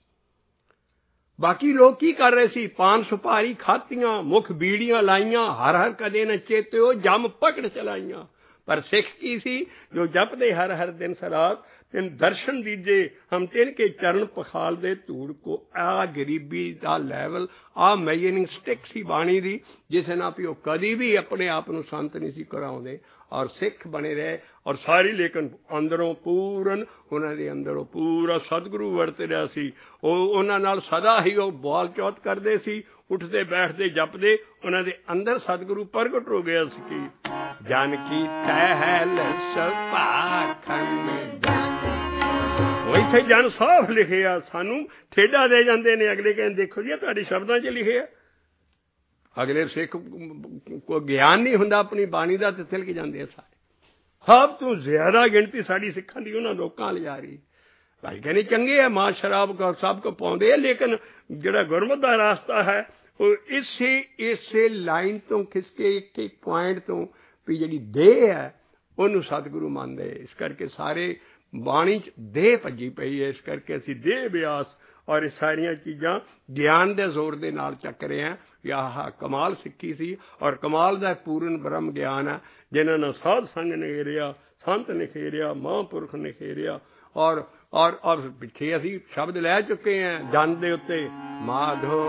ਬਾਕੀ ਲੋਕ ਕੀ ਕਰ ਰਹੇ ਸੀ? ਪਾਨ ਸੁਪਾਰੀ ਖਾਤੀਆਂ, ਮੁਖ ਬੀੜੀਆਂ ਲਾਈਆਂ, ਹਰ ਹਰ ਕਦੇ ਨ ਚੇਤਿਓ ਜਮ ਪਕੜ ਚਲਾਈਆਂ। ਪਰ ਸਿੱਖ ਕੀ ਸੀ? ਜੋ ਜਪਦੇ ਹਰ ਹਰ ਦਿਨ ਰਾਤ, ਤਿੰਨ ਦਰਸ਼ਨ ਦੀਜੇ ਹਮ ਤਿੰਨ ਕੇ ਚਰਨ ਪਖਾਲਦੇ, ਧੂੜ ਕੋ। ਆ ਗਰੀਬੀ ਦਾ ਲੈਵਲ, ਆ ਮੈਜਰਿੰਗ ਸਟਿਕ ਸੀ ਬਾਣੀ ਦੀ, ਜਿਸ ਨਾਲ ਵੀ ਉਹ ਕਦੀ ਵੀ ਆਪਣੇ ਆਪ ਨੂੰ ਸੰਤ ਨਹੀਂ ਸੀ ਕਰਾਉਂਦੇ ਔਰ ਸਿੱਖ ਬਣੇ ਰਹੇ। ਔਰ ਸਾਰੀ ਲੇਕਿਨ ਅੰਦਰੋਂ ਪੂਰਨ, ਉਹਨਾਂ ਦੇ ਅੰਦਰੋਂ ਪੂਰਾ ਸਤਿਗੁਰੂ ਵਰਤ ਰਿਹਾ ਸੀ। ਉਹ ਉਹਨਾਂ ਨਾਲ ਸਦਾ ਹੀ ਉਹ ਬੋਲ ਚੌਥ ਕਰਦੇ ਸੀ, ਉੱਠਦੇ ਬੈਠਦੇ ਜਪਦੇ, ਉਹਨਾਂ ਦੇ ਅੰਦਰ ਸਤਿਗੁਰੂ ਪ੍ਰਗਟ ਹੋ ਗਿਆ ਸੀ। ਕਿ ਜਨ ਕੀ ਟਹਿਲ ਸੁਭਾਖਨ ਜਨ। ਉਹ ਇੱਥੇ ਜਨ ਸਾਫ਼ ਲਿਖਿਆ, ਸਾਨੂੰ ਠੇਡਾ ਦੇ ਜਾਂਦੇ ਨੇ। ਅਗਲੇ ਕਹਿੰਦੇ ਦੇਖੋ ਜੀ ਤੁਹਾਡੇ ਸ਼ਬਦਾਂ 'ਚ ਲਿਖਿਆ। ਅਗਲੇ ਸਿੱਖ ਕੋਈ ਗਿਆਨ ਨਹੀਂ ਹੁੰਦਾ ਆਪਣੀ ਬਾਣੀ ਦਾ, ਤੇ ਤਿਲਕ ਜਾਂਦੇ ਆ ਸਾਰੇ। ਸਭ ਤੋਂ ਜ਼ਿਆਦਾ ਗਿਣਤੀ ਸਾਡੀ ਸਿੱਖਾਂ ਦੀ ਉਹਨਾਂ ਲੋਕਾਂ ਲਈ ਆ ਰਹੀ। ਭਾਈ ਕਹਿੰਦੇ ਚੰਗੇ ਆ, ਮਾਂ ਸ਼ਰਾਬ ਸਭ ਕੋ ਪਾਉਂਦੇ ਆ, ਲੇਕਿਨ ਜਿਹੜਾ ਗੁਰਮਤਿ ਦਾ ਰਾਸਤਾ ਹੈ ਉਹ ਇਸੇ ਲਾਈਨ ਤੋਂ ਖਿੱਚ ਕੇ ਇੱਕ ਪੁਆਇੰਟ ਤੋਂ ਵੀ ਜਿਹੜੀ ਦੇਹ ਹੈ ਉਹਨੂੰ ਸਤਿਗੁਰੂ ਮੰਨਦੇ। ਇਸ ਕਰਕੇ ਸਾਰੇ ਬਾਣੀ 'ਚ ਦੇਹ ਭੱਜੀ ਪਈ ਹੈ। ਇਸ ਕਰਕੇ ਅਸੀਂ ਦੇਹ ਅਭਿਆਸ ਔਰ ਇਹ ਸਾਰੀਆਂ ਚੀਜ਼ਾਂ ਗਿਆਨ ਦੇ ਜ਼ੋਰ ਦੇ ਨਾਲ ਚੱਕ ਰਹੇ ਹਾਂ ਵੀ ਆਹ ਕਮਾਲ ਸਿੱਖੀ ਸੀ ਔਰ ਕਮਾਲ ਦਾ ਪੂਰਨ ਬ੍ਰਹਮ ਗਿਆਨ ਹੈ ਜਿਨ੍ਹਾਂ ਨੂੰ ਸਾਧ ਸੰਗ ਨਿਖੇਰਿਆ, ਸੰਤ ਨਿਖੇਰਿਆ, ਮਹਾਂਪੁਰਖ ਨਿਖੇਰਿਆ। ਔਰ ਔਰ ਔਰ ਪਿੱਛੇ ਅਸੀਂ ਸ਼ਬਦ ਲੈ ਚੁੱਕੇ ਹਾਂ ਜਨ ਦੇ ਉੱਤੇ, ਮਾਧੋ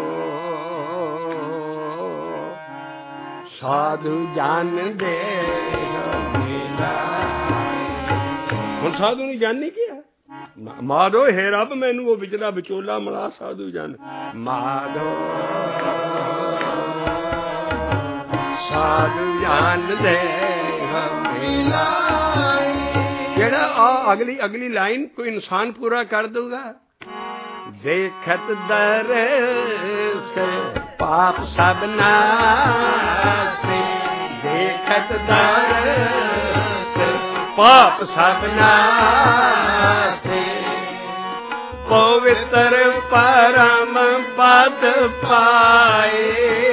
ਸਾਧੂ ਜਨ ਦੇ ਹੁਣ ਸਾਧੂ ਨੂੰ ਜਨ ਨਹੀਂ ਕਿਹਾ, ਮਾਧੋ ਹੈ ਰੱਬ ਮੈਨੂੰ ਉਹ ਵਿਚਲਾ ਵਿਚੋਲਾ ਮਿਲਾ ਸਾਧੂ ਜਨ, ਮਾਧੋ ਸਾਧੂ ਜਨ ਦੇ ਜਿਹੜਾ ਅਗਲੀ ਲਾਈਨ ਕੋਈ ਇਨਸਾਨ ਪੂਰਾ ਕਰ ਦੂਗਾ। ਦੇਖਤ ਦਰ ਸੇ ਪਾਪ ਸਭ ਨਾਸੇ, ਦੇਖਤ ਦਰ ਸੇ ਪਾਪ ਸਭ ਨਾਸੇ, ਪਵਿੱਤਰ ਪਰਮ ਪਦ ਪਾਏ,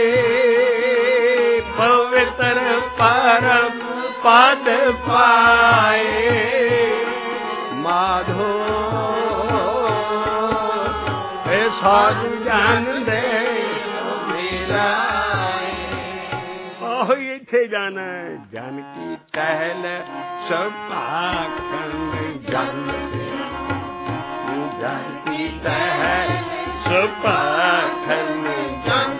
ਪਵਿੱਤਰ ਪਰਮ ਪਦ ਪਾਏ, ਮਾਧੋ ਇਹ ਸਾਧੂ ਜਨ ਦੇ ਮਿਲਾਏ। ਆਹੋ ਇੱਥੇ ਜਾਣਾ ਜਨ ਕੀ ਟਹਿਲ ਸੁਭਾਖਣ ਜਨ, ਜਨ ਕੀ ਟਹਿਲ ਸੁਭਾਖਣ ਜਨ,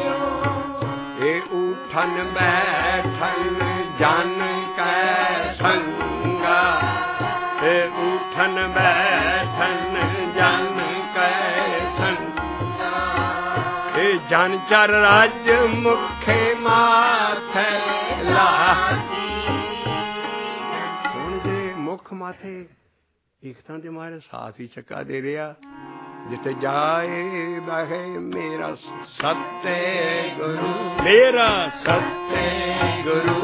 ਇਹ ਉਠਨ ਬੈਠਨ ਜਨ ਕੈ ਸੰਗਾ, ਇਹ ਉਠਨ ਬੈਠਨ ਜਨ ਕੈ ਸੰਗਾ, ਇਹ ਜਨ ਚਰ ਰਾਜ ਮੁਖੇ ਮਾਥੇ ਲਾਗੀ। ਹੁਣ ਜੇ ਮੁੱਖ ਮਾਥੇ ਇੱਕ ਤਾਂ ਤੇ ਮਾਰੇ ਸਾਸ ਹੀ ਚੱਕਾ ਦੇ ਰਿਹਾ, ਜਿੱਥੇ ਜਾਏ ਬਹਿ ਮੇਰਾ ਸੱਤੇ ਗੁਰੂ, ਮੇਰਾ ਸੱਤੇ ਗੁਰੂ,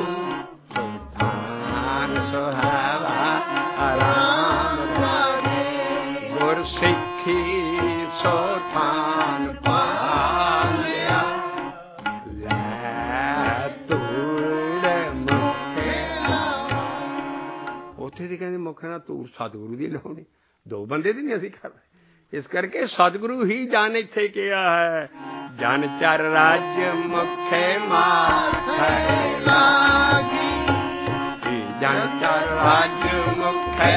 ਸੁਲਤਾਨ ਸੁਹਾਵਾ ਆਰਾਮ ਲਾਗੇ, ਗੁਰ ਸਿੱਖੀ ਸੋਠਾਨ ਪਾਲਿਆ, ਲੈ ਤੂੜ ਮੁਖੇ ਲਾ। ਉੱਥੇ ਦੀ ਕਹਿੰਦੇ ਮੁੱਖ ਨਾਲ ਤੂੜ ਸਤਿਗੁਰੂ ਦੀ ਲਾਉਣੀ, ਦੋ ਬੰਦੇ ਦੀ ਨਹੀਂ ਅਸੀਂ ਕਰ ਰਹੇ। ਇਸ ਕਰਕੇ ਸਤਿਗੁਰੂ ਹੀ ਜਨ ਇੱਥੇ ਕਿਹਾ ਹੈ, ਜਨ ਚਰ ਰਾਜ ਮੁਖੇ ਮਾਥੇ ਲਾਗੀ, ਜਨ ਚਰ ਰਾਜ ਮੁਖੇ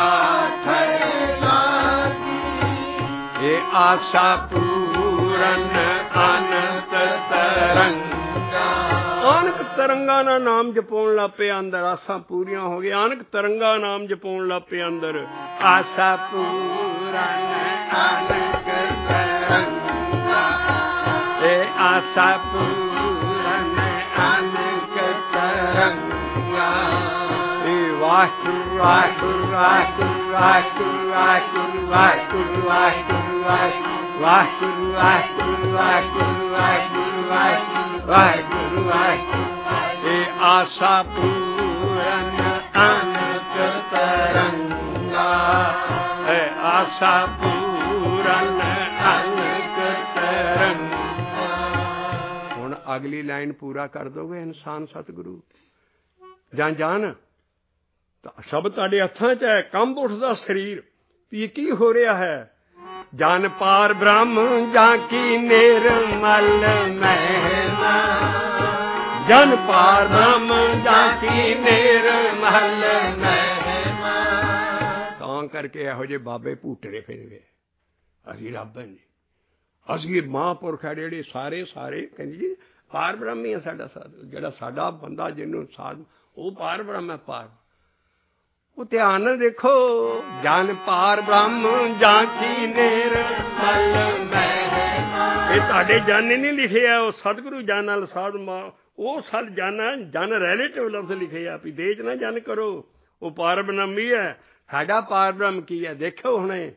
ਮਾਥੇ ਲਾਗੀ, ਇਹ ਆਸਾ ਪੂਰਨ ਅਨੰਤ ਤਰੰਗਾ, ਅਨਕ ਤਰੰਗਾ ਦਾ ਨਾਮ ਜਪਾਉਣ ਲੱਗ ਪਏ ਅੰਦਰ, ਆਸਾਂ ਪੂਰੀਆਂ ਹੋ ਗਈਆਂ, ਅਨਕ ਤਰੰਗਾ ਨਾਮ ਜਪਾਉਣ ਲੱਗ ਪਏ ਅੰਦਰ, ਆਸਾ ਪੂਰਨ ਅਨਕ ਤਰੰਗਾ, ਇਹ ਆਸਾ ਪੂਰਨ ਅਨਕ ਤਰੰਗਾ, ਇਹ ਵਾਹਿਗੁਰੂ ਵਾਹਿਗੁਰੂ ਵਾਹਿਗੁਰੂ ਵਾਹਿਗੁਰੂ ਵਾਹਿਗੁਰੂ ਵਾਹਿਗੁਰੂ ਵਾਹਿਗੁਰੂ ਵਾਹਿਗੁਰੂ ਵਾਹਿਗੁਰੂ ਵਾਹਿਗੁਰੂ ਵਾਹਿਗੁਰੂ ਵਾਹਿਗੁਰੂ ਵਾਹਿਗੁਰੂ, ਇਹ ਆਸਾ ਪੂਰਨ ਅਨਕ ਤਰੰਗਾ, ਇਹ ਆਸਾ ਪੂਰਨ ਅਨਕ ਤਰੰਗਾ। ਹੁਣ ਅਗਲੀ ਲਾਈਨ ਪੂਰਾ ਕਰ ਦੋਗੇ ਇਨਸਾਨ ਸਤਿਗੁਰੂ ਜਾਂ ਜਾਨ, ਸ਼ਬਦ ਤੁਹਾਡੇ ਹੱਥਾਂ 'ਚ ਹੈ, ਕੰਬ ਉੱਠਦਾ ਸਰੀਰ ਵੀ ਕੀ ਹੋ ਰਿਹਾ ਹੈ। ਜਨ ਪਾਰ ਬ੍ਰਹਮ ਜਾਂ ਕੀ ਨਿਰਮਲ ਮਹਿਮਾ, ਜਨ ਪਾਰ ਬ੍ਰਹਮ ਜਾਂ ਕੀ ਨਿਰਮਲ ਮਹਿਮਾ। ਤਾਂ ਕਰਕੇ ਇਹੋ ਜਿਹੇ ਬਾਬੇ ਭੂਟਰੇ ਫਿਰਦੇ, ਅਸੀਂ ਰੱਬ ਨਹੀਂ, ਅਸੀਂ ਮਹਾਂਪੁਰਖ ਹੈ ਜਿਹੜੇ ਸਾਰੇ ਕਹਿੰਦੇ ਜੀ ਪਾਰ ਬ੍ਰਹਮ ਹੀ ਹੈ ਸਾਡਾ ਸਾਧੂ, ਜਿਹੜਾ ਸਾਡਾ ਬੰਦਾ ਜਿਹਨੂੰ ਸਾਧ ਉਹ ਪਾਰ ਬ੍ਰਹਮ ਹੈ। ਪਾਰ ਉਹ ਧਿਆਨ ਨਾਲ ਦੇਖੋ, ਜਨ ਪਾਰ ਬ੍ਰਹਮ ਜਾਂ ਕੀ ਨਿਰਮਲ ਮਹਿਮਾ, ਇਹ ਤੁਹਾਡੇ ਜਨ ਨੇ ਨਹੀਂ ਲਿਖਿਆ, ਉਹ ਸਤਿਗੁਰੂ ਜਨ ਨਾਲ ਸਾਧ ਮਾ, ਉਹ ਸਤ ਜਨ ਰਿਲੇਟਿਵ ਲਫ਼ਜ਼ ਲਿਖੇ ਆ ਵੀ ਦੇਜ ਨਾ ਜਨ ਕਰੋ, ਉਹ ਪਾਰ ਬ੍ਰਹਮ ਹੀ ਹੈ। ਸਾਡਾ ਪਾਰ ਬ੍ਰਹਮ ਕੀ ਹੈ ਦੇਖੋ ਹੁਣੇ,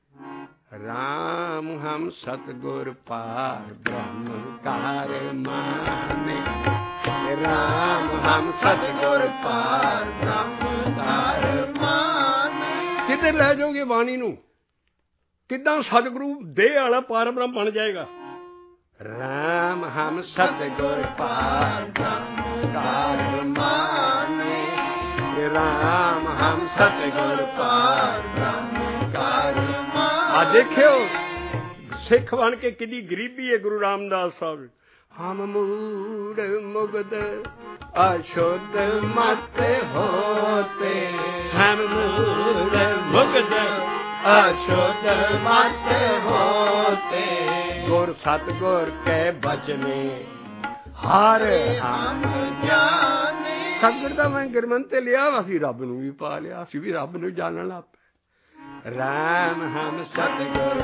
ਰਾਮ ਹਮ ਸਤਿਗੁਰ ਪਾਰ ਬ੍ਰਹਮ ਕਾਰ ਮਾਨੇ, ਰਾਮ ਹਮ ਸਤਿਗੁਰ ਪਾਰ ਬ੍ਰਹਮ ਕਾਰ ਮਾਨੇ। ਕਿਤੇ ਲੈ ਜਾਓਗੇ ਬਾਣੀ ਨੂੰ, ਕਿੱਦਾਂ ਸਤਿਗੁਰੂ ਦੇਹ ਵਾਲਾ ਪਾਰ ਬ੍ਰਹਮ ਬਣ ਜਾਏਗਾ। ਰਾਮ ਹਮ ਸਤਿਗੁਰ ਪਾਰ ਬ੍ਰਹਮ ਕਾਰ ਮਾਨੇ, ਰਾਮ ਹਮ ਸਤਿਗੁਰ ਪਾਰ ਬ੍ਰਹਮ ਕਾਰ ਮਾਨੇ। देखियो सिख बन के कितनी गरीबी है गुरु रामदास साहब। हम मूड मुग्ध अशुद्ध मत होते, हम मूड मुग्ध अशुद्ध मत होते, गुर सतगुर के बचने हर हम जाने। सतगुर का मैं गुरमंत लिया, असी रब नूं भी पा लिया, असी भी रब नूं जानन लग पे। राम हम सतगुर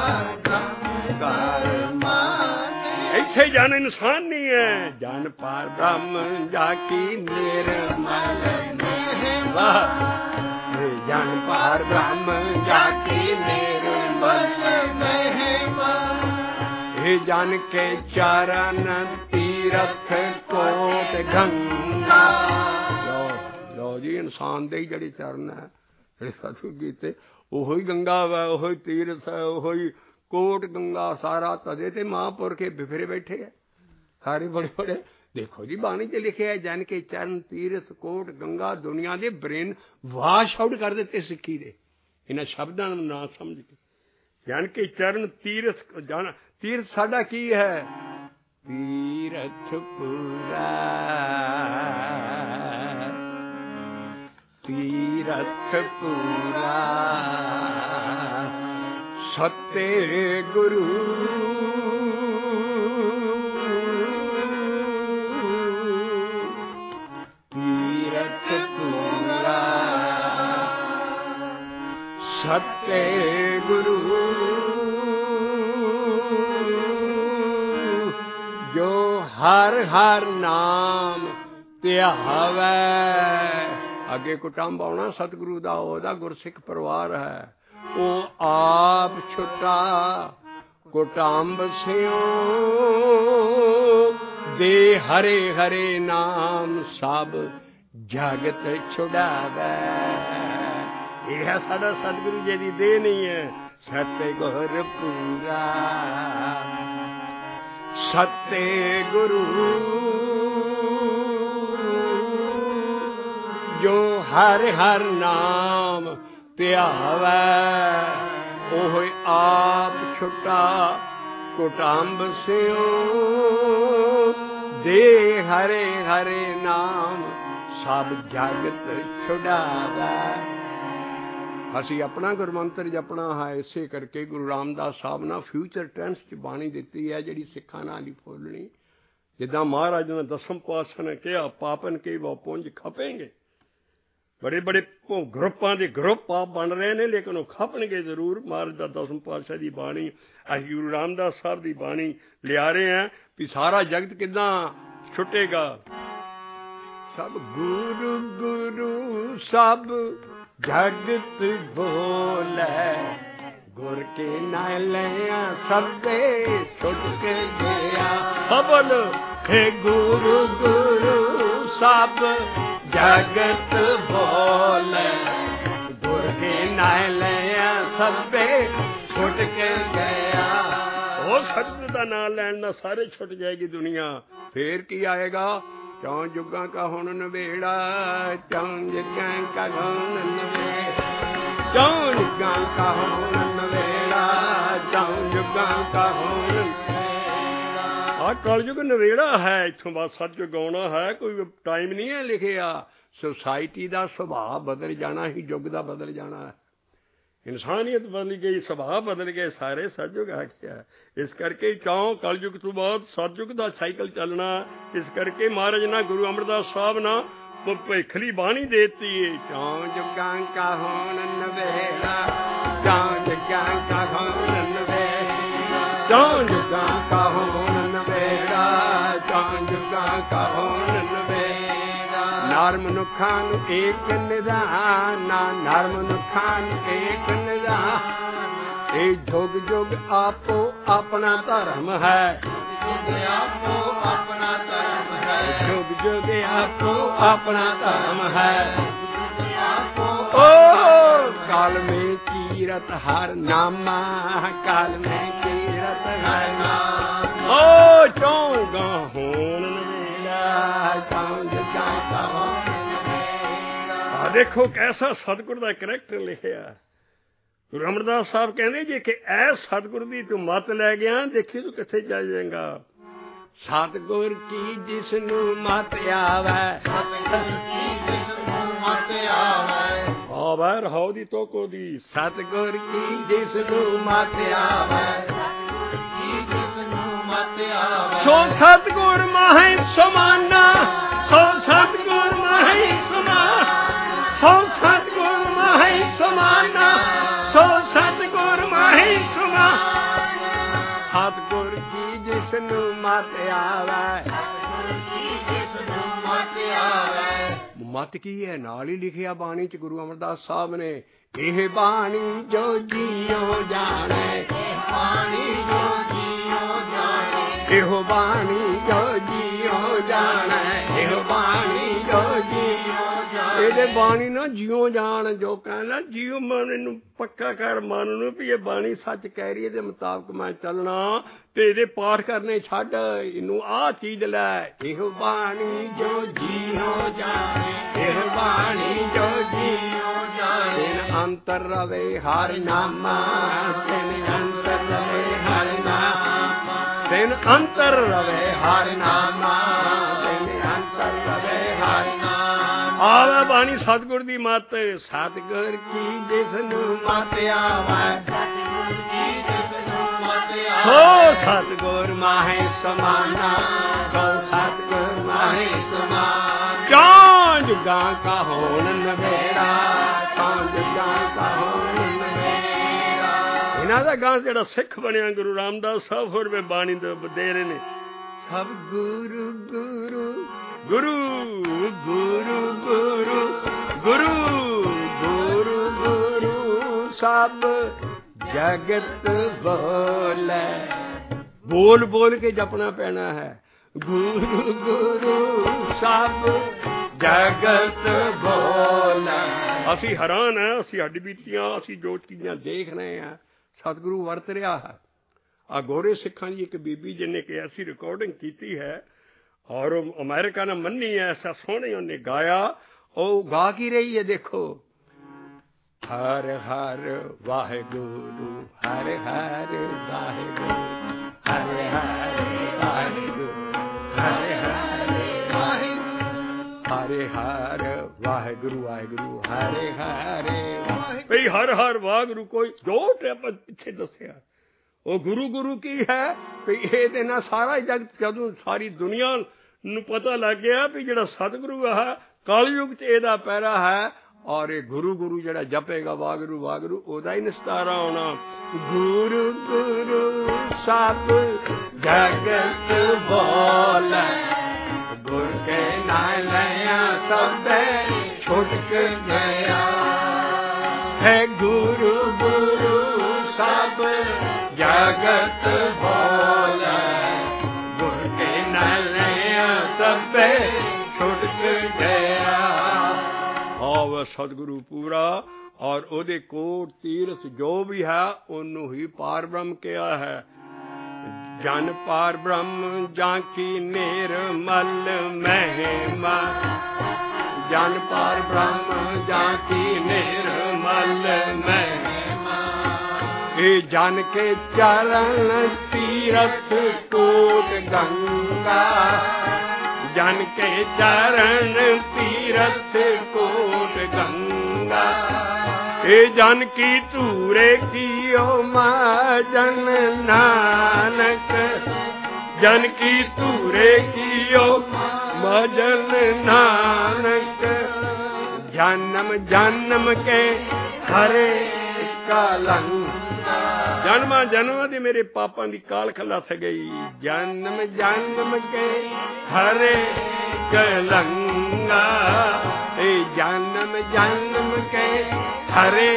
इत्थे जान इंसान नहीं है, जान पार ब्रह्म जाकी निर्मल महिमा, जान पार ब्रह्म जाकी निर्मल महिमा, जान के चरण तीरथ कोट गंगा। लो जी इंसान दे जड़े चरण है ਜਿਹੜੇ ਸਾਧੂ ਕੀਤੇ ਉਹੀ ਗੰਗਾ ਵਾ, ਉਹੀ ਤੀਰਥ ਹੈ, ਉਹੀ ਕੋਟ ਗੰਗਾ, ਸਾਰਾ ਤਦੇ ਤੇ ਮਹਾਂਪੁਰਖੇ ਬਿਫਰੇ ਬੈਠੇ ਹੈ ਸਾਰੇ ਬੜੇ ਬੜੇ। ਦੇਖੋ ਜੀ ਬਾਣੀ 'ਚ ਲਿਖਿਆ ਜਨ ਕੇ ਚਰਨ ਤੀਰਥ ਕੋਟ ਗੰਗਾ, ਦੁਨੀਆ ਦੇ ਬ੍ਰੇਨ ਵਾਸ਼ ਆਊਟ ਕਰ ਦਿੱਤੇ ਸਿੱਖੀ ਦੇ ਇਹਨਾਂ ਸ਼ਬਦਾਂ ਨੂੰ ਨਾ ਸਮਝ ਕੇ। ਜਨ ਕੇ ਚਰਨ ਤੀਰਥ ਜਾਣ, ਤੀਰਥ ਸਾਡਾ ਕੀ ਹੈ? ਤੀਰਥ ਪੂਰਾ, तीरथ पूरा सत्य गुरु, तीरथ पूरा सत्य गुरु, जो हर हर नाम ਧਿਆਵੈ। ਅੱਗੇ ਕੁਟੰਬ ਆਉਣਾ ਸਤਿਗੁਰੂ ਦਾ, ਉਹਦਾ ਗੁਰਸਿੱਖ ਪਰਿਵਾਰ ਹੈ। ਉਹ ਆਪ ਛੁਟਾ ਕੁਟੰਬ ਸਿਓ, ਦੇ ਹਰੇ ਹਰੇ ਨਾਮ ਸਭ ਜਗਤ ਛੁਡਾਵੈ। ਇਹ ਹੈ ਸਾਡਾ ਸਤਿਗੁਰੂ ਜੀ ਦੀ ਦੇਹ ਨਹੀਂ ਹੈ। ਸਤਿਗੁਰ ਪੂਰਾ ਸਤਿਗੁਰੂ, ਜੋ ਹਰ ਹਰ ਨਾਮ ਧਿਆਵੈ, ਉਹ ਆਪ ਛੁਟਾ ਕੁਟੰਬ ਸਿਓ, ਦੇ ਹਰੇ ਹਰੇ ਨਾਮ ਸਭ ਜਗਤ ਛੁਡਾਵੈ। ਅਸੀਂ ਆਪਣਾ ਗੁਰਮੰਤਰ ਜਪਣਾ ਹੈ, ਇਸੇ ਕਰਕੇ ਗੁਰੂ ਰਾਮਦਾਸ ਸਾਹਿਬ ਨੇ ਫਿਊਚਰ ਟੈਂਸ 'ਚ ਬਾਣੀ ਦਿੱਤੀ ਹੈ ਜਿਹੜੀ ਸਿੱਖਾਂ ਨਾਲ ਹੀ ਫੋਲਣੀ। ਜਿੱਦਾਂ ਮਹਾਰਾਜ ਨੇ ਦਸਮ ਪਾਤਸ਼ਾਹ ਨੇ ਕਿਹਾ, ਪਾਪਨ ਕੇ ਵੋ ਪੁੰਜ ਖਪੇਂਗੇ। बड़े बड़े ग्रुपां दे ग्रुप आप बन रहे हैं, लेकिन वो खपणगे जरूर। महाराज दा दसम पातशाह दी बाणी, असीं गुरु रामदास साहब दी बाणी लिया रहे हैं भी सारा जगत किदां छुटेगा। सब गुरु गुरु सब जगत बोले, गुर के नालियां सबे छुट के गया। बबल हे गुरु गुरु सब जगत बोले, गुर के नालियां सबे छुट के गया। ओ सतगुर दा नाम लैन ना सारे छुट जाएगी दुनिया। फिर की आएगा? चौं जुगां का हुण नवेड़ा, चौं जुगां का हुण नवेड़ा, चौं जुगां का हुण नवेड़ा, चौं जुगां का हुण। कलयुग नवेड़ा है, इत्थों बाद सतयुग आउणा है, कोई टाइम नहीं है लिखिया। सोसाइटी का सुभाव बदल जाना ही युग का बदल जाना है। इंसानियत बदल गई, सुभाव बदल गए, सारे सतयुग आ गया। इस करके चौं कलयुग तो बाद सतयुग का साइकिल चलना। इस करके महाराज ना गुरु अमरदास साहब ना भविखली बाणी देती है। चौं जुगां का हुण नवेड़ा, चौं जुगां का हुण नवेड़ा, चौं जुगां का हुण नवेड़ा, चौं जुगां का हुण नवेड़ा। नर मनुखां नूं एक निधाना, नर मनुखां नूं एक निधान। ये जुग जुग आपो अपना धर्म है, आपो अपना धर्म है, जुग जुग आपो अपना धर्म है। ओ काल में कीरत हर नामा, काल में कीरत हर नाम। ओ चौगा होन नवेड़ा, चौं जुगां का होन नवेड़ा। देखो कैसा सतगुर का करैक्टर लिखिया। ਗੁਰੂ ਅਮਰਦਾਸ ਸਾਹਿਬ ਕਹਿੰਦੇ ਜੇ ਕਿ ਐ ਸਤਿਗੁਰ ਦੀ ਤੂੰ ਮੱਤ ਲੈ ਗਿਆ, ਦੇਖੀ ਤੂੰ ਕਿੱਥੇ ਜਾ ਜਾਏਗਾ। ਸਤਿਗੁਰ ਕੀ ਜਿਸ ਨੂੰ ਮੱਤ ਆਵੈ, ਸਤਿਗੁਰ ਕੀ ਜਿਸ ਨੂੰ ਮੱਤ ਆਵੈ, ਆਵੈ ਰਹਾਉ ਦੀ ਤੋਕੋ ਦੀ। ਸਤਿਗੁਰ ਕੀ ਜਿਸ ਨੂੰ ਮੱਤ ਆਵੈ, ਸਤਿਗੁਰ ਕੀ ਜਿਸ ਨੂੰ ਮੱਤ ਆਵੈ, ਸੋ ਸਤਿਗੁਰ ਮਾਹੀ ਸਮਾਨਾ, ਸੋ ਸਤਿਗੁਰ ਮਾਹੀ ਸਮਾਨਾ, ਸੋ ਸਤਿਗੁਰ ਮਾਹੀ ਸਮਾਨਾ, ਸੋ ਸਤਿਗੁਰ ਮਾਹੀ ਸਮਾਨਾ। ਸਤਿਗੁਰ ਕੀ ਜਿਸ ਨੂੰ ਮੱਤ ਆਵੈ, ਸਤਿਗੁਰ ਕੀ ਜਿਸ ਨੂੰ ਮੱਤ ਆਵੈ। ਮੱਤ ਕੀ ਹੈ? ਨਾਲ ਹੀ ਲਿਖਿਆ ਬਾਣੀ ਚ ਗੁਰੂ ਅਮਰਦਾਸ ਸਾਹਿਬ ਨੇ, ਇਹ ਬਾਣੀ ਜੋ ਜੀਉ ਜਾਣੈ, ਇਹ ਬਾਣੀ ਜੋ ਜੀਉ ਜਾਣੈ, ਇਹੋ ਬਾਣੀ ਜੋ ਜੀਉ ਜਾਣੈ, ਇਹੋ ਬਾਣੀ ਜੋ ਜੀਉ ਜਾਣੈ। ਇਹਦੇ ਬਾਣੀ ਨਾ ਜਿਉ ਜਾਣ, ਜੋ ਕਹਿਣਾ ਜੀਉ ਮਨ ਨੂੰ ਪੱਕਾ ਕਰ, ਮਨ ਨੂੰ ਵੀ ਇਹ ਬਾਣੀ ਸੱਚ ਕਹਿ ਰਹੀ, ਇਹਦੇ ਮੁਤਾਬਕ ਮੈਂ ਚੱਲਣਾ ਤੇ ਇਹਦੇ ਪਾਠ ਕਰਨੇ ਛੱਡ, ਇਹਨੂੰ ਆਹ ਚੀਜ਼ ਲੈ। ਇਹੋ ਬਾਣੀ ਜੋ ਜੀਉ ਜਾਣੈ, ਇਹ ਬਾਣੀ ਜੋ ਜੀਉ ਜਾਣੈ, ਤਿਨ ਅੰਤਰ ਰਵੇ ਹਰਿ ਨਾਮਾ, ਤਿਨ ਅੰਤਰ ਰਵੇ ਹਰਿ ਨਾਮਾ, ਤਿਨ ਅੰਤਰ ਰਵੇ ਹਰਿ ਨਾਮਾ, ਤਿਨ ਅੰਤਰ ਰਵੇ ਹਰਿ ਨਾਮਾ। ਆਵੇ ਬਾਣੀ ਸਤਿਗੁਰ ਦੀ ਮੱਤ, ਸਤਿਗੁਰ ਕੀ ਜਿਸ ਨੂੰ ਮੱਤ ਆਵੈ, ਸਤਿਗੁਰ ਕੀ ਜਿਸ ਨੂੰ ਮੱਤ ਆਵੈ, ਸੋ ਸਤਿਗੁਰ ਮਾਹੇ ਸਮਾਨਾ, ਸੋ ਸਤਿਗੁਰ ਮਾਹੇ ਸਮਾਨਾ। ਕਿਉਂ ਜੁਗਾਂ ਕਾ ਹੋਣ ਨਵੇੜਾ, ਕਿਉਂ ਜੁਗਾਂ ਕਾ ਹੋਣ ਨਵੇੜਾ। ਇਹਨਾਂ ਦਾ ਗਾਂ ਜਿਹੜਾ ਸਿੱਖ ਬਣਿਆ ਗੁਰੂ ਰਾਮਦਾਸ ਸਾਹਿਬ ਹੋਰ ਵੀ ਬਾਣੀ ਦੇ ਦੇ ਰਹੇ ਨੇ, ਸਭ ਗੁਰੂ ਗੁਰੂ ਗੁਰੂ ਗੁਰੂ ਗੁਰੂ ਗੁਰੂ ਗੁਰੂ ਗੁਰੂ ਸਭ ਜਗਤ ਬੋਲੇ। ਬੋਲ ਬੋਲ ਕੇ ਜਪਣਾ ਪੈਣਾ ਹੈ, ਗੁਰੂ ਗੁਰੂ ਸਭ ਜਗਤ ਬੋਲੇ। ਅਸੀਂ ਹੈਰਾਨ ਹੈ, ਅਸੀਂ ਹੱਡ ਬੀਤੀਆਂ, ਅਸੀਂ ਜੋ ਚੀਜ਼ਾਂ ਦੇਖ ਰਹੇ ਹਾਂ ਸਤਿਗੁਰੂ ਵਰਤ ਰਿਹਾ ਹੈ। ਆ ਗੋਰੇ ਸਿੱਖਾਂ ਦੀ ਇੱਕ ਬੀਬੀ ਜਿਹਨੇ ਕਿ ਐਸੀ ਰਿਕਾਰਡਿੰਗ ਕੀਤੀ ਹੈ ਔਰ ਅਮਰੀਕਾ ਨੇ ਮੰਨੀ ਹੈ, ਐਸਾ ਸੋਹਣੇ ਉਹਨੇ ਗਾਇਆ, ਉਹ ਗਾ ਕੀ ਰਹੀ ਹੈ ਦੇਖੋ। ਹਰ ਹਰ ਵਾਹਿਗੁਰੂ, ਹਰ ਹਰ ਵਾਹਿਗੁਰੂ, ਹਰ ਹਰ ਵਾਹਿਗੁਰੂ, ਹਰ ਹਰ ਵਾਹਿਗੁਰੂ, ਹਰ ਹਰ ਵਾਹਿਗੁਰੂ, ਵਾਹਿਗੁਰੂ ਹਰ ਹਰ ਭਈ ਹਰ ਹਰ ਵਾਹਿਗੁਰੂ। ਕੋਈ ਜੋ ਆਪਾਂ ਪਿੱਛੇ ਦੱਸਿਆ ਉਹ ਗੁਰੂ ਗੁਰੂ ਕੀ ਹੈ ਵੀ ਇਹਦੇ ਨਾਲ ਸਾਰਾ ਜਗਤ, ਜਦੋਂ ਸਾਰੀ ਦੁਨੀਆ ਨੂੰ ਪਤਾ ਲੱਗ ਗਿਆ ਵੀ ਜਿਹੜਾ ਸਤਿਗੁਰੂ ਹੈ ਕਲਯੁਗ ਚ ਇਹਦਾ ਪੈਰਾ ਹੈ, ਔਰ ਇਹ ਗੁਰੂ ਗੁਰੂ ਜਿਹੜਾ ਜਪੇਗਾ ਵਾਹਿਗੁਰੂ ਵਾਹਿਗੁਰੂ ਉਹਦਾ ਹੀ ਨਿਸਤਾਰਾ ਹੋਣਾ। ਗੁਰੂ ਗੁਰੂ ਸਭ ਜਗਤ ਬੋਲੇ, ਗੁਰ ਕੇ ਨਾਮ ਲਿਆ ਸਭੇ ਛੁਟਕ ਗਿਆ ਹੈ। ਗੁਰੂ ਗੁਰੂ ਸਭ ਜਗਤ ਬੋਲੇ, ਗੁਰ ਕੇ ਨਾਮ ਲਿਆ ਸਭੇ ਛੁਟਕ ਗਿਆ। ਆਵੇ ਸਤਿਗੁਰੂ ਪੂਰਾ, ਔਰ ਉਹਦੇ ਕੋਟ ਤੀਰਥ ਜੋ ਵੀ ਹੈ ਉਹਨੂੰ ਹੀ ਪਾਰ ਬ੍ਰਹਮ ਕਿਹਾ ਹੈ। ਜਨ ਪਾਰ ਬ੍ਰਹਮ ਜਾਂ ਕੀ ਨਿਰਮਲ ਮਹਿਮਾ, ਜਨ ਪਾਰ ਬ੍ਰਹਮ ਜਾਂ ਕੀ ਨਿਰਮਲ ਮਹਿਮਾ। ਇਹ ਜਨ ਕੇ ਚਰਨ ਤੀਰਥ ਕੋਟ ਗੰਗਾ, ਜਨ ਕੇ ਚਰਨ ਤੀਰਥ ਕੋਟ ਗੰਗਾ। ਇਹ ਜਨ ਕੀ ਧੂਰੇ ਕੀਓ ਮਾਜਨ ਨਾਨਕ, ਜਨ ਕੀ ਧੂਰੇ ਕੀਓ ਮਾਜਨ ਨਾਨਕ। ਜਨਮ ਜਨਮ ਕੇ ਹਰੇ ਕਲੰਕ, ਜਨਮਾਂ ਜਨਮਾਂ ਦੀ ਮੇਰੇ ਪਾਪਾਂ ਦੀ ਕਾਲਖ ਲੱਥ ਗਈ। ਜਨਮ ਜਨਮ ਕੇ ਹਰੇ ਕਲੰਗਾ, ਇਹ ਜਨਮ ਜਨਮ ਕੇ ਹਰੇ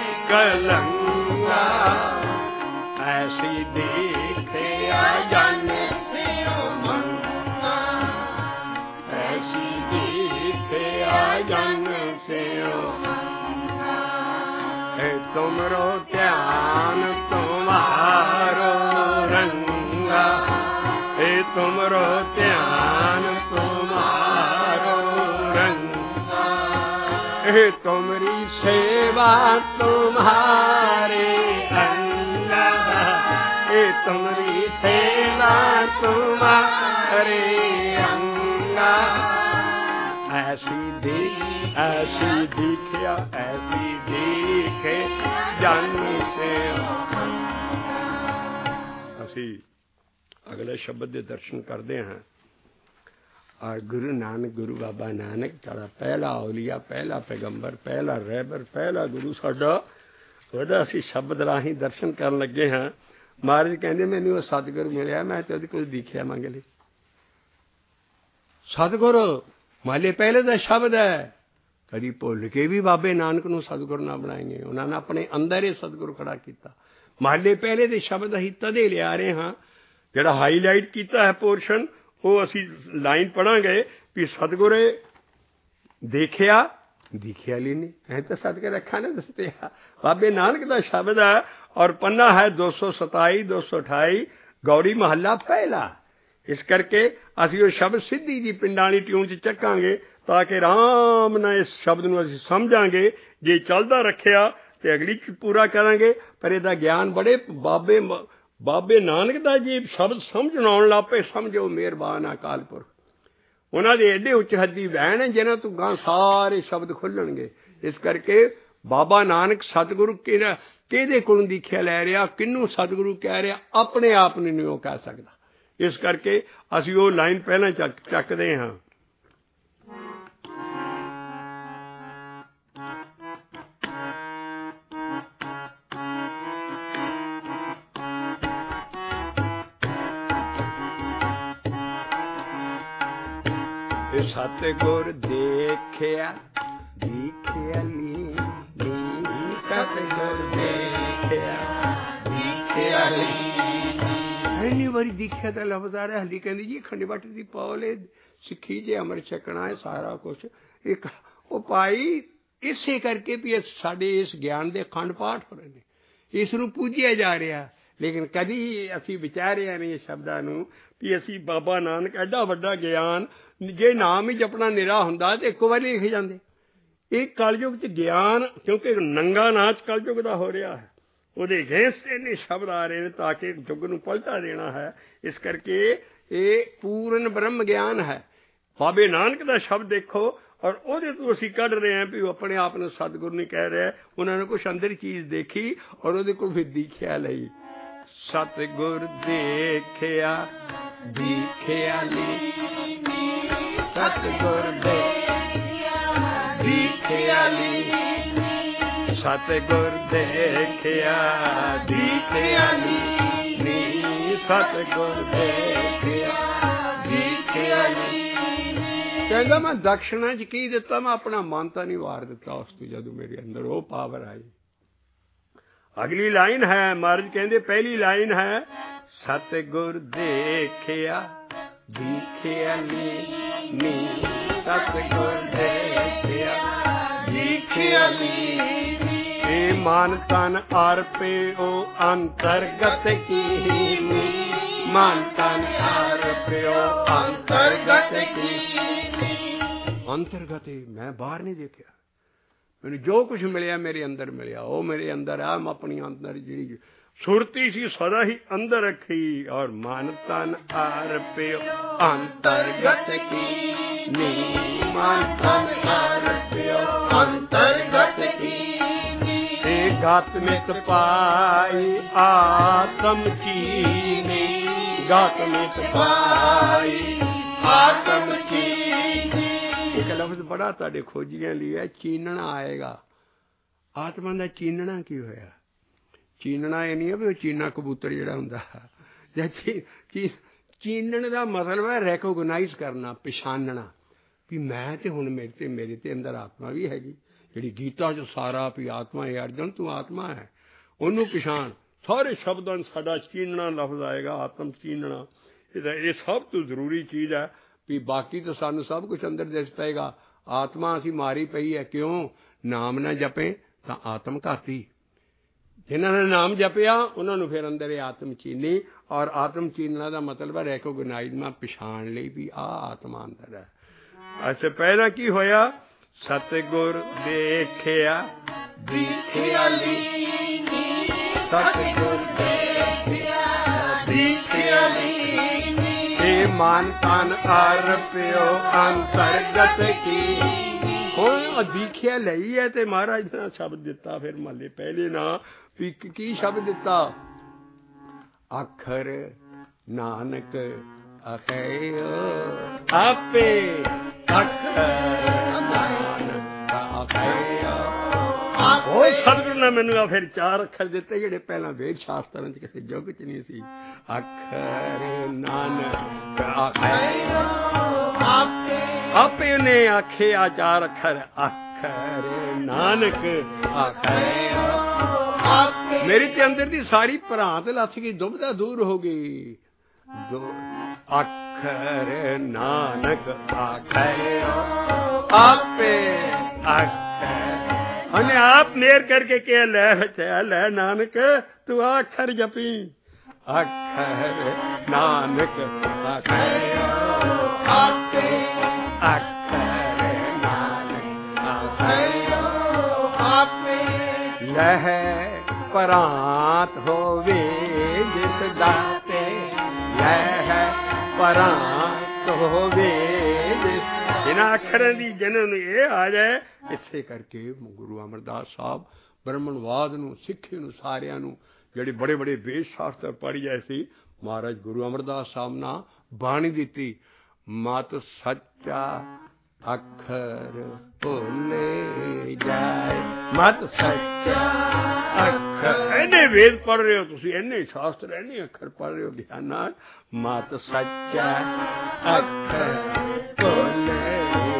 ਕਲੰਗਾ। ਐਸੀ ਦੇਖਿਆ ਜਨ ਸਿਓ ਮੰਗਾ, ਐਸੀ ਦੇਖਿਆ ਜਨ ਸਿਓ ਮੰਗਾ। ਇਹ ਤੁਮਰੋ ਧਿਆਨ ਤੁਮਾਰੋ ਰੰਗਾ, ਇਹ ਤੁਮਰੋ ਧਿਆਨ ਤੁਮਾਰੋ ਰੰਗਾ। हे तुमरी सेवा तुम्हारे अंगद, हे तुमरी सेवा तुम्हारे अंगद। ऐसी दिखिया ऐसी दिखे जन सेवा। ਅਸੀਂ ਅਗਲੇ ਸ਼ਬਦ ਦੇ ਦਰਸ਼ਨ ਕਰਦੇ ਹਾਂ। ਔਰ ਗੁਰੂ ਨਾਨਕ, ਗੁਰੂ ਬਾਬਾ ਨਾਨਕ ਸਾਡਾ ਪਹਿਲਾ ਔਲੀਆ, ਪਹਿਲਾ ਪੈਗੰਬਰ, ਪਹਿਲਾ ਰਹਿਬਰ, ਪਹਿਲਾ ਗੁਰੂ ਸਾਡਾ, ਉਹਦਾ ਅਸੀਂ ਸ਼ਬਦ ਰਾਹੀਂ ਦਰਸ਼ਨ ਕਰਨ ਲੱਗੇ ਹਾਂ। ਮਹਾਰਾਜ ਕਹਿੰਦੇ ਮੈਨੂੰ ਉਹ ਸਤਿਗੁਰ ਮਿਲਿਆ, ਮੈਂ ਤੇ ਉਹਦੇ ਕੋਲ ਦੀਖਿਆ ਮੰਗ ਲਈ। ਸਤਿਗੁਰ ਮਾਲੇ ਪਹਿਲੇ ਦਾ ਸ਼ਬਦ ਹੈ। ਕਦੀ ਭੁੱਲ ਕੇ ਵੀ ਬਾਬੇ ਨਾਨਕ ਨੂੰ ਸਤਿਗੁਰ ਨਾ ਬਣਾਏਂਗੇ। ਉਹਨਾਂ ਨੇ ਆਪਣੇ ਅੰਦਰ ਹੀ ਸਤਿਗੁਰ ਖੜਾ ਕੀਤਾ। ਮਾਲੇ ਪਹਿਲੇ ਦੇ ਸ਼ਬਦ ਅਸੀਂ ਤਦੇ ਲਿਆ ਰਹੇ ਹਾਂ। ਜਿਹੜਾ ਹਾਈਲਾਈਟ ਕੀਤਾ ਹੈ ਪੋਰਸ਼ਨ, ਉਹ ਅਸੀਂ ਲਾਈਨ ਪੜਾਂਗੇ ਵੀ ਸਤਿਗੁਰੇ ਦੇਖਿਆ ਦਿਖਿਆ ਲਈ ਨਹੀਂ। ਐ ਤਾਂ ਸਦਕੇ ਰੱਖਾਂ ਨੇ ਦੱਸਦੇ ਆ। ਬਾਬੇ ਨਾਨਕ ਦਾ ਸ਼ਬਦ ਹੈ ਔਰ ਪੰਨਾ ਹੈ 227 228 ਗੌੜੀ ਮਹੱਲਾ ਪਹਿਲਾ। ਇਸ ਕਰਕੇ ਅਸੀਂ ਉਹ ਸ਼ਬਦ ਸਿੱਧੀ ਜੀ ਪਿੰਡਾਂ ਵਾਲੀ ਟਿਊਨ 'ਚ ਚੱਕਾਂਗੇ ਤਾਂ ਕਿ ਆਰਾਮ ਨਾਲ ਇਸ ਸ਼ਬਦ ਨੂੰ ਅਸੀਂ ਸਮਝਾਂਗੇ। ਜੇ ਚੱਲਦਾ ਰੱਖਿਆ ਤੇ ਅਗਲੀ 'ਚ ਪੂਰਾ ਕਰਾਂਗੇ। ਪਰ ਇਹਦਾ ਗਿਆਨ ਬੜੇ ਬਾਬੇ ਨਾਨਕ ਦਾ ਜੇ ਸ਼ਬਦ ਸਮਝਣ ਆਉਣ ਲੱਗ ਪਏ, ਸਮਝੋ ਮਿਹਰਬਾਨ ਅਕਾਲ ਪੁਰਖ। ਉਹਨਾਂ ਦੇ ਐਡੇ ਉੱਚ ਹੱਦੀ ਵਹਿਣ ਹੈ ਜਿਹਨਾਂ ਤੋਂ ਗਾਂ ਸਾਰੇ ਸ਼ਬਦ ਖੁੱਲਣਗੇ। ਇਸ ਕਰਕੇ ਬਾਬਾ ਨਾਨਕ ਸਤਿਗੁਰੂ ਕਿਹਦੇ ਕੋਲੋਂ ਦੀਖਿਆ ਲੈ ਰਿਹਾ, ਕਿਹਨੂੰ ਸਤਿਗੁਰੂ ਕਹਿ ਰਿਹਾ, ਆਪਣੇ ਆਪ ਨੂੰ ਨਹੀਂ ਉਹ ਕਹਿ ਸਕਦਾ। ਇਸ ਕਰਕੇ ਅਸੀਂ ਉਹ ਲਾਈਨ ਪਹਿਲਾਂ ਚੱਕਦੇ ਹਾਂ। ਸਤਿਗੁਰ ਦੇਖਿਆ ਦਿਖਿਆ ਨੀ, ਸਤਿਗੁਰ ਦੇਖਿਆ ਦਿਖਿਆ ਨੀ। ਇੰਨੀ ਵਾਰੀ ਦੇਖਿਆ ਤਾਂ ਲਫ਼ਜ਼ ਆ ਰਿਹਾ। ਹਲੀ ਕਹਿੰਦੀ ਜੀ ਖੰਡ ਬੱਟ ਦੀ ਪੌਲੇ ਸਿੱਖੀ ਜੇ ਅੰਮ੍ਰਿਤ ਛਕਣਾ ਹੈ ਸਾਰਾ ਕੁਛ ਇੱਕ ਉਹ ਪਾਈ। ਇਸੇ ਕਰਕੇ ਵੀ ਸਾਡੇ ਇਸ ਗਿਆਨ ਦੇ ਅਖੰਡ ਪਾਠ ਹੋ ਰਹੇ ਨੇ, ਇਸ ਨੂੰ ਪੂਜਿਆ ਜਾ ਰਿਹਾ। ਲੇਕਿਨ ਕਦੀ ਅਸੀਂ ਵਿਚਾਰਿਆ ਨਹੀਂ ਇਹ ਸ਼ਬਦਾਂ ਨੂੰ ਵੀ ਅਸੀਂ ਬਾਬਾ ਨਾਨਕ ਐਡਾ ਵੱਡਾ ਗਿਆਨ, ਜੇ ਨਾਮ ਹੀ ਜਪਣਾ ਨਿਰਾ ਹੁੰਦਾ ਤੇ ਇੱਕ ਵਾਰੀ ਲਿਖ ਜਾਂਦੇ। ਇਹ ਕਲਯੁਗ 'ਚ ਗਿਆਨ, ਕਿਉਂਕਿ ਨੰਗਾ ਨਾਚ ਕਲਯੁਗ ਦਾ ਹੋ ਰਿਹਾ ਹੈ, ਉਹਦੇ ਅਗੇਂਸਟ ਇੰਨੇ ਸ਼ਬਦ ਆ ਰਹੇ ਨੇ ਤਾਂ ਕਿ ਯੁੱਗ ਨੂੰ ਪਲਟਾ ਦੇਣਾ ਹੈ। ਇਸ ਕਰਕੇ ਇਹ ਪੂਰਨ ਬ੍ਰਹਮ ਗਿਆਨ ਹੈ। ਬਾਬੇ ਨਾਨਕ ਦਾ ਸ਼ਬਦ ਦੇਖੋ ਔਰ ਉਹਦੇ ਤੋਂ ਅਸੀਂ ਕੱਢ ਰਹੇ ਹਾਂ ਵੀ ਉਹ ਆਪਣੇ ਆਪ ਨੂੰ ਸਤਿਗੁਰੂ ਨਹੀਂ ਕਹਿ ਰਿਹਾ। ਉਹਨਾਂ ਨੇ ਕੁਛ ਅੰਦਰ ਚੀਜ਼ ਦੇਖੀ ਔਰ ਉਹਦੇ ਕੋਲ ਫਿਰ ਦੀਖਿਆ ਲਈ। ਸਤਿਗੁਰ ਦੇਖਿਆ ਦਿਖਿਆ ਲਈ, ਸਤਿਗੁਰ ਦੇਖਿਆ ਲਈ, ਸਤਿਗੁਰ ਦੇਖਿਆ ਦਿਖਿਆ ਲਈ, ਸਤਿਗੁਰ ਦੇਖਿਆ ਦਿਖਿਆ ਲਈ। ਕਹਿੰਦਾ ਮੈਂ ਦਕਸ਼ਣਾ 'ਚ ਕੀ ਦਿੱਤਾ, ਮੈਂ ਆਪਣਾ ਮਨ ਤਾਂ ਨਹੀਂ ਵਾਰ ਦਿੱਤਾ ਉਸ ਤੋਂ ਜਦੋਂ ਮੇਰੇ ਅੰਦਰ ਉਹ ਪਾਵਰ ਆਈ। ਅਗਲੀ ਲਾਈਨ ਹੈ ਮਹਾਰਾਜ ਕਹਿੰਦੇ, ਪਹਿਲੀ ਲਾਈਨ ਹੈ ਸਤਿਗੁਰ ਦੇਖਿਆ ਦਿਖਿਆ ਨੀ, ਸਤਿਗੁਰ ਦੇਖਿਆ ਦਿਖਿਆ ਨੀ। ਇਹ ਮਨ ਤਨ ਅਰਪਿਓ ਅੰਤਰਗਤ ਕੀਨੀ, ਮਨ ਤਨ ਅਰਪਿਓ ਅੰਤਰਗਤ ਕੀਨੀ। ਅੰਤਰਗਤ ਮੈਂ ਬਾਹਰ ਨਹੀਂ ਦੇਖਿਆ। ਮੈਨੂੰ ਜੋ ਕੁਛ ਮਿਲਿਆ ਮੇਰੇ ਅੰਦਰ ਮਿਲਿਆ, ਉਹ ਮੇਰੇ ਅੰਦਰ ਆ। ਮੈਂ ਆਪਣੀ ਅੰਦਰ ਜਿਹੜੀ ਸੁਰਤੀ ਸੀ ਸਦਾ ਹੀ ਅੰਦਰ ਰੱਖੀ। ਔਰ ਮਨ ਤਨ ਅਰਪਿਓ ਅੰਤਰਗਤ ਕੀਨੀ, ਮਨ ਤਨ ਅਰਪਿਓ ਅੰਤਰਗਤ ਕੀਨੀ। ਇਹ ਗਤ ਮਿਤ ਪਾਈ ਆਤਮ ਚੀਨੀ, ਗਤ ਮਿਤ ਪਾਈ ਆਤਮ ਚੀਨੀ। ਇੱਕ ਲਫ਼ਜ਼ ਬੜਾ ਤੁਹਾਡੇ ਖੋਜੀਆਂ ਲਈ ਹੈ, ਚੀਨਣਾ ਆਏਗਾ। ਆਤਮਾ ਦਾ ਚੀਨਣਾ ਕੀ ਹੋਇਆ? ਚੀਨਣਾ ਇਹ ਨਹੀਂ ਹੈ ਵੀ ਉਹ ਚੀਨਾ ਕਬੂਤਰ ਜਿਹੜਾ ਹੁੰਦਾ, ਜਾਂ ਚੀਨਣ ਦਾ ਮਤਲਬ ਹੈ ਰੈਕੋਗਨਾਈਜ਼ ਕਰਨਾ, ਪਛਾਣਨਾ ਵੀ ਮੈਂ ਤੇ ਹੁਣ ਮੇਰੇ ਤੇ ਅੰਦਰ ਆਤਮਾ ਵੀ ਹੈਗੀ। ਜਿਹੜੀ ਗੀਤਾ 'ਚ ਸਾਰਾ ਵੀ ਆਤਮਾ ਹੈ ਅਰਜਨ ਤੂੰ ਆਤਮਾ ਹੈ, ਉਹਨੂੰ ਪਛਾਣ। ਸਾਰੇ ਸ਼ਬਦਾਂ 'ਚ ਸਾਡਾ ਚੀਨਣਾ ਲਫ਼ਜ਼ ਆਏਗਾ, ਆਤਮ ਚੀਨਣਾ। ਇਹ ਸਭ ਤੋਂ ਜ਼ਰੂਰੀ ਚੀਜ਼ ਹੈ ਵੀ ਬਾਕੀ ਤਾਂ ਸਾਨੂੰ ਸਭ ਕੁਛ ਅੰਦਰ ਦਿਸ ਪਏਗਾ। ਆਤਮਾ ਅਸੀਂ ਮਾਰੀ ਪਈ ਹੈ। ਕਿਉਂ? ਨਾਮ ਨਾ ਜਪੇ ਤਾਂ ਆਤਮ ਘਾਤੀ। ਜਿਨ੍ਹਾਂ ਨੇ ਨਾਮ ਜਪਿਆ ਉਹਨਾਂ ਨੂੰ ਫਿਰ ਅੰਦਰ ਇਹ ਆਤਮ ਚੀਨੀ। ਔਰ ਆਤਮ ਚੀਨਣਾ ਦਾ ਮਤਲਬ ਹੈ ਰੈਕੋਗਨਾਈਜ਼, ਮੈਂ ਪਛਾਣ ਲਈ ਵੀ ਆਹ ਆਤਮਾ ਅੰਦਰ ਹੈ। ਅੱਛਾ, ਪਹਿਲਾਂ ਕੀ ਹੋਇਆ? ਸਤਿਗੁਰ ਦੇਖਿਆ ਦੀਖਿਆ ਲੀਨੀ, ਸਤਿਗੁਰ ਦੇਖਿਆ ਦੀਖਿਆ ਲੀਨੀ, ਇਹ ਮਨ ਤਨ ਅਰਪਿਓ ਅੰਤਰਗਤ ਕੀਨੀ। ਹੁਣ ਦੀਖਿਆ ਲਈ ਹੈ ਤੇ ਮਹਾਰਾਜ ਨੇ ਸ਼ਬਦ ਦਿੱਤਾ ਫਿਰ ਮਹੱਲੇ ਪਹਿਲੇ ਨਾ ਵੀ ਕੀ ਸ਼ਬਦ ਦਿੱਤਾ? ਆਖਰ ਨਾਨਕ ਆਖਿਓ ਆਪੇ, ਆਖਰ ਨਾਨਕ ਆਖਿਓ। ਉਹ ਸਤਿਗੁਰੂ ਨੇ ਮੈਨੂੰ ਫਿਰ 4 ਅੱਖਰ ਦਿੱਤੇ ਜਿਹੜੇ ਪਹਿਲਾਂ ਵੇਦ ਸ਼ਾਸਤਰਾਂ ਚ ਕਿਸੇ ਯੁੱਗ ਚ ਨਹੀਂ ਸੀ। ਆਖਰ ਨਾਨਕ ਆਖਿਓ ਆਪੇ, ਆਪੇ ਨੇ ਆਖਿਆ 4 ਅੱਖਰ। ਆਖਰ ਨਾਨਕ ਆਖਿਓ ਆਪੇ। ਮੇਰੀ ਤੇ ਅੰਦਰ ਦੀ ਸਾਰੀ ਭਰਾਂਤ ਲੱਥ ਗਈ, ਦੁਬਦਾ ਦੂਰ ਹੋ ਗਈ। ਆਖਰ ਨਾਨਕ ਆਖਿਓ ਆਪੇ, ਆਖਰ ਉਹਨੇ ਆਪ ਮੇਰ ਕਰਕੇ ਕਿਹਾ ਲੈ ਬੱਚਾ ਲੈ ਨਾਨਕ ਤੂੰ ਆਖਰ ਜਪੀ। ਆਖਰ ਨਾਨਕ ਆਖਿਓ ਆਪੇ, ਆਖਰ ਨਾਨਕ ਆਖਿਓ ਆਪੇ। ਲਹਿ ਪਰਾਂਤ ਹੋਵੇ ਜਿਸ ਦਾਤੇ, ਲਹਿ ਪਰਾਂਤ ਹੋਵੇ ਜਿਸ। ਇਹਨਾਂ ਅੱਖਰਾਂ ਦੀ ਜਿਹਨਾਂ ਨੂੰ ਇਹ ਆ ਜਾਏ, ਇਸੇ ਕਰਕੇ ਗੁਰੂ ਅਮਰਦਾਸ ਸਾਹਿਬ ਬ੍ਰਹਮਣਵਾਦ ਨੂੰ, ਸਿੱਖੀ ਨੂੰ, ਸਾਰਿਆਂ ਨੂੰ ਜਿਹੜੇ ਬੜੇ ਬੜੇ ਵੇਦ ਸ਼ਾਸਤਰ ਪੜ੍ਹ ਗਏ ਸੀ, ਮਹਾਰਾਜ ਗੁਰੂ ਅਮਰਦਾਸ ਸਾਹਿਬ ਨਾਲ ਬਾਣੀ ਦਿੱਤੀ। ਮਤ ਸੱਚਾ ਅੱਖਰ ਭੁੱਲੇ ਜਾਏ, ਮਤ ਸੱਚਾ ਅੱਖਰ। ਇੰਨੇ ਵੇਦ ਪੜ੍ਹ ਰਹੇ ਹੋ ਤੁਸੀਂ, ਇੰਨੇ ਸ਼ਾਸਤਰ, ਇੰਨੇ ਅੱਖਰ ਪੜ੍ਹ ਰਹੇ ਹੋ ਗਿਆਨ ਨਾਲ। ਮਤ ਸੱਚਾ ਅੱਖਰ ਭੁੱਲੇ,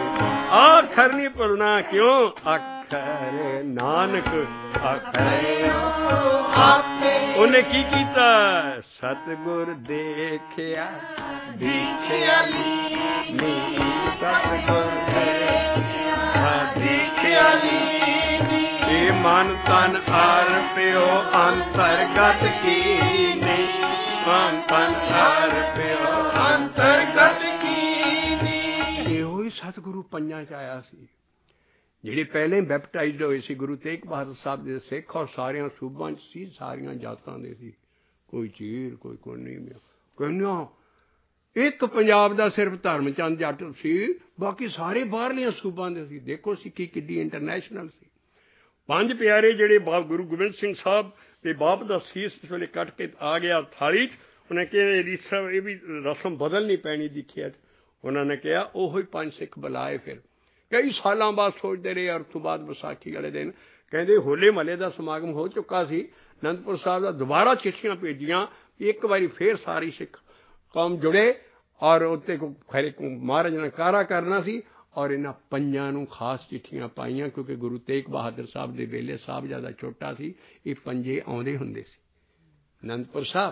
ਆਖਰ ਨਹੀਂ ਭੁੱਲਣਾ। ਕਿਉਂ? ਆਖਰ ਨਾਨਕ ਆਖਿਓ ਆਪੇ। ਉਹਨੇ ਕੀ ਕੀਤਾ? ਸਤਿਗੁਰ ਦੇਖਿਆ ਦੀਖਿਆ ਲੀਨੀ, ਸਤਿਗੁਰ ਦੇਖਿਆ ਦੀਖਿਆ ਲੀਨੀ, ਇਹ ਮਨ ਤਨ ਅਰਪਿਓ ਅੰਤਰਗਤ ਕੀਨੀ, ਮਨ ਤਨ ਅਰਪਿਓ ਅੰਤਰਗਤ ਕੀਨੀ। ਇਹੋ ਹੀ ਸਤਿਗੁਰੂ ਪੰਜਾਂ ਚ ਆਇਆ ਸੀ, ਜਿਹੜੇ ਪਹਿਲੇ ਬੈਪਟਾਈਜ਼ਡ ਹੋਏ ਸੀ। ਗੁਰੂ ਤੇਗ ਬਹਾਦਰ ਸਾਹਿਬ ਦੇ ਸਿੱਖ ਔਰ ਸਾਰਿਆਂ ਸੂਬਾਂ ਚ ਸੀ, ਸਾਰੀਆਂ ਜਾਤਾਂ ਦੇ ਸੀ, ਕੋਈ ਚੀਰ ਕੋਈ ਨਹੀਂ। ਕਹਿੰਦਾ ਇੱਕ ਪੰਜਾਬ ਦਾ ਸਿਰਫ ਧਰਮ ਚੰਦ ਜੱਟ ਸੀ, ਬਾਕੀ ਸਾਰੇ ਬਾਹਰਲੀਆਂ ਸੂਬਾਂ ਦੇ ਸੀ। ਦੇਖੋ ਸਿੱਖੀ ਕਿੱਡੀ ਇੰਟਰਨੈਸ਼ਨਲ ਸੀ। 5 ਪਿਆਰੇ ਜਿਹੜੇ ਗੁਰੂ ਗੋਬਿੰਦ ਸਿੰਘ ਸਾਹਿਬ ਦੇ ਬਾਪ ਦਾ ਸੀਸ ਇਸ ਵੇਲੇ ਕੱਟ ਕੇ ਆ ਗਿਆ ਥਾਲੀ ਚ, ਉਹਨੇ ਕਿਹਾ ਇਹ ਵੀ ਰਸਮ ਬਦਲਣੀ ਪੈਣੀ ਦੀਖਿਆ ਚ। ਉਹਨਾਂ ਨੇ ਕਿਹਾ ਉਹੀ 5 ਸਿੱਖ ਬੁਲਾਏ। ਫਿਰ ਕਈ ਸਾਲਾਂ ਬਾਅਦ ਸੋਚਦੇ ਰਹੇ, ਔਰ ਤੋਂ ਬਾਅਦ ਵਿਸਾਖੀ ਵਾਲੇ ਦਿਨ ਕਹਿੰਦੇ ਹੋਲੇ ਮਹੱਲੇ ਦਾ ਸਮਾਗਮ ਹੋ ਚੁੱਕਾ ਸੀ। ਅਨੰਦਪੁਰ ਸਾਹਿਬ ਦਾ ਦੁਬਾਰਾ ਚਿੱਠੀਆਂ ਭੇਜੀਆਂ, ਇੱਕ ਵਾਰੀ ਫੇਰ ਸਾਰੀ ਸਿੱਖ ਕੌਮ ਜੁੜੇ, ਔਰ ਉੱਤੇ ਖੈਰੇ ਮਹਾਰਾਜ ਨੇ ਕਾਰਾ ਕਰਨਾ ਸੀ, ਔਰ ਇਹਨਾਂ ਪੰਜਾਂ ਨੂੰ ਖਾਸ ਚਿੱਠੀਆਂ ਪਾਈਆਂ, ਕਿਉਂਕਿ ਗੁਰੂ ਤੇਗ ਬਹਾਦਰ ਸਾਹਿਬ ਦੇ ਵੇਲੇ ਸਾਹਿਬਜ਼ਾਦਾ ਛੋਟਾ ਸੀ, ਇਹ ਪੰਜੇ ਆਉਂਦੇ ਹੁੰਦੇ ਸੀ ਅਨੰਦਪੁਰ ਸਾਹਿਬ,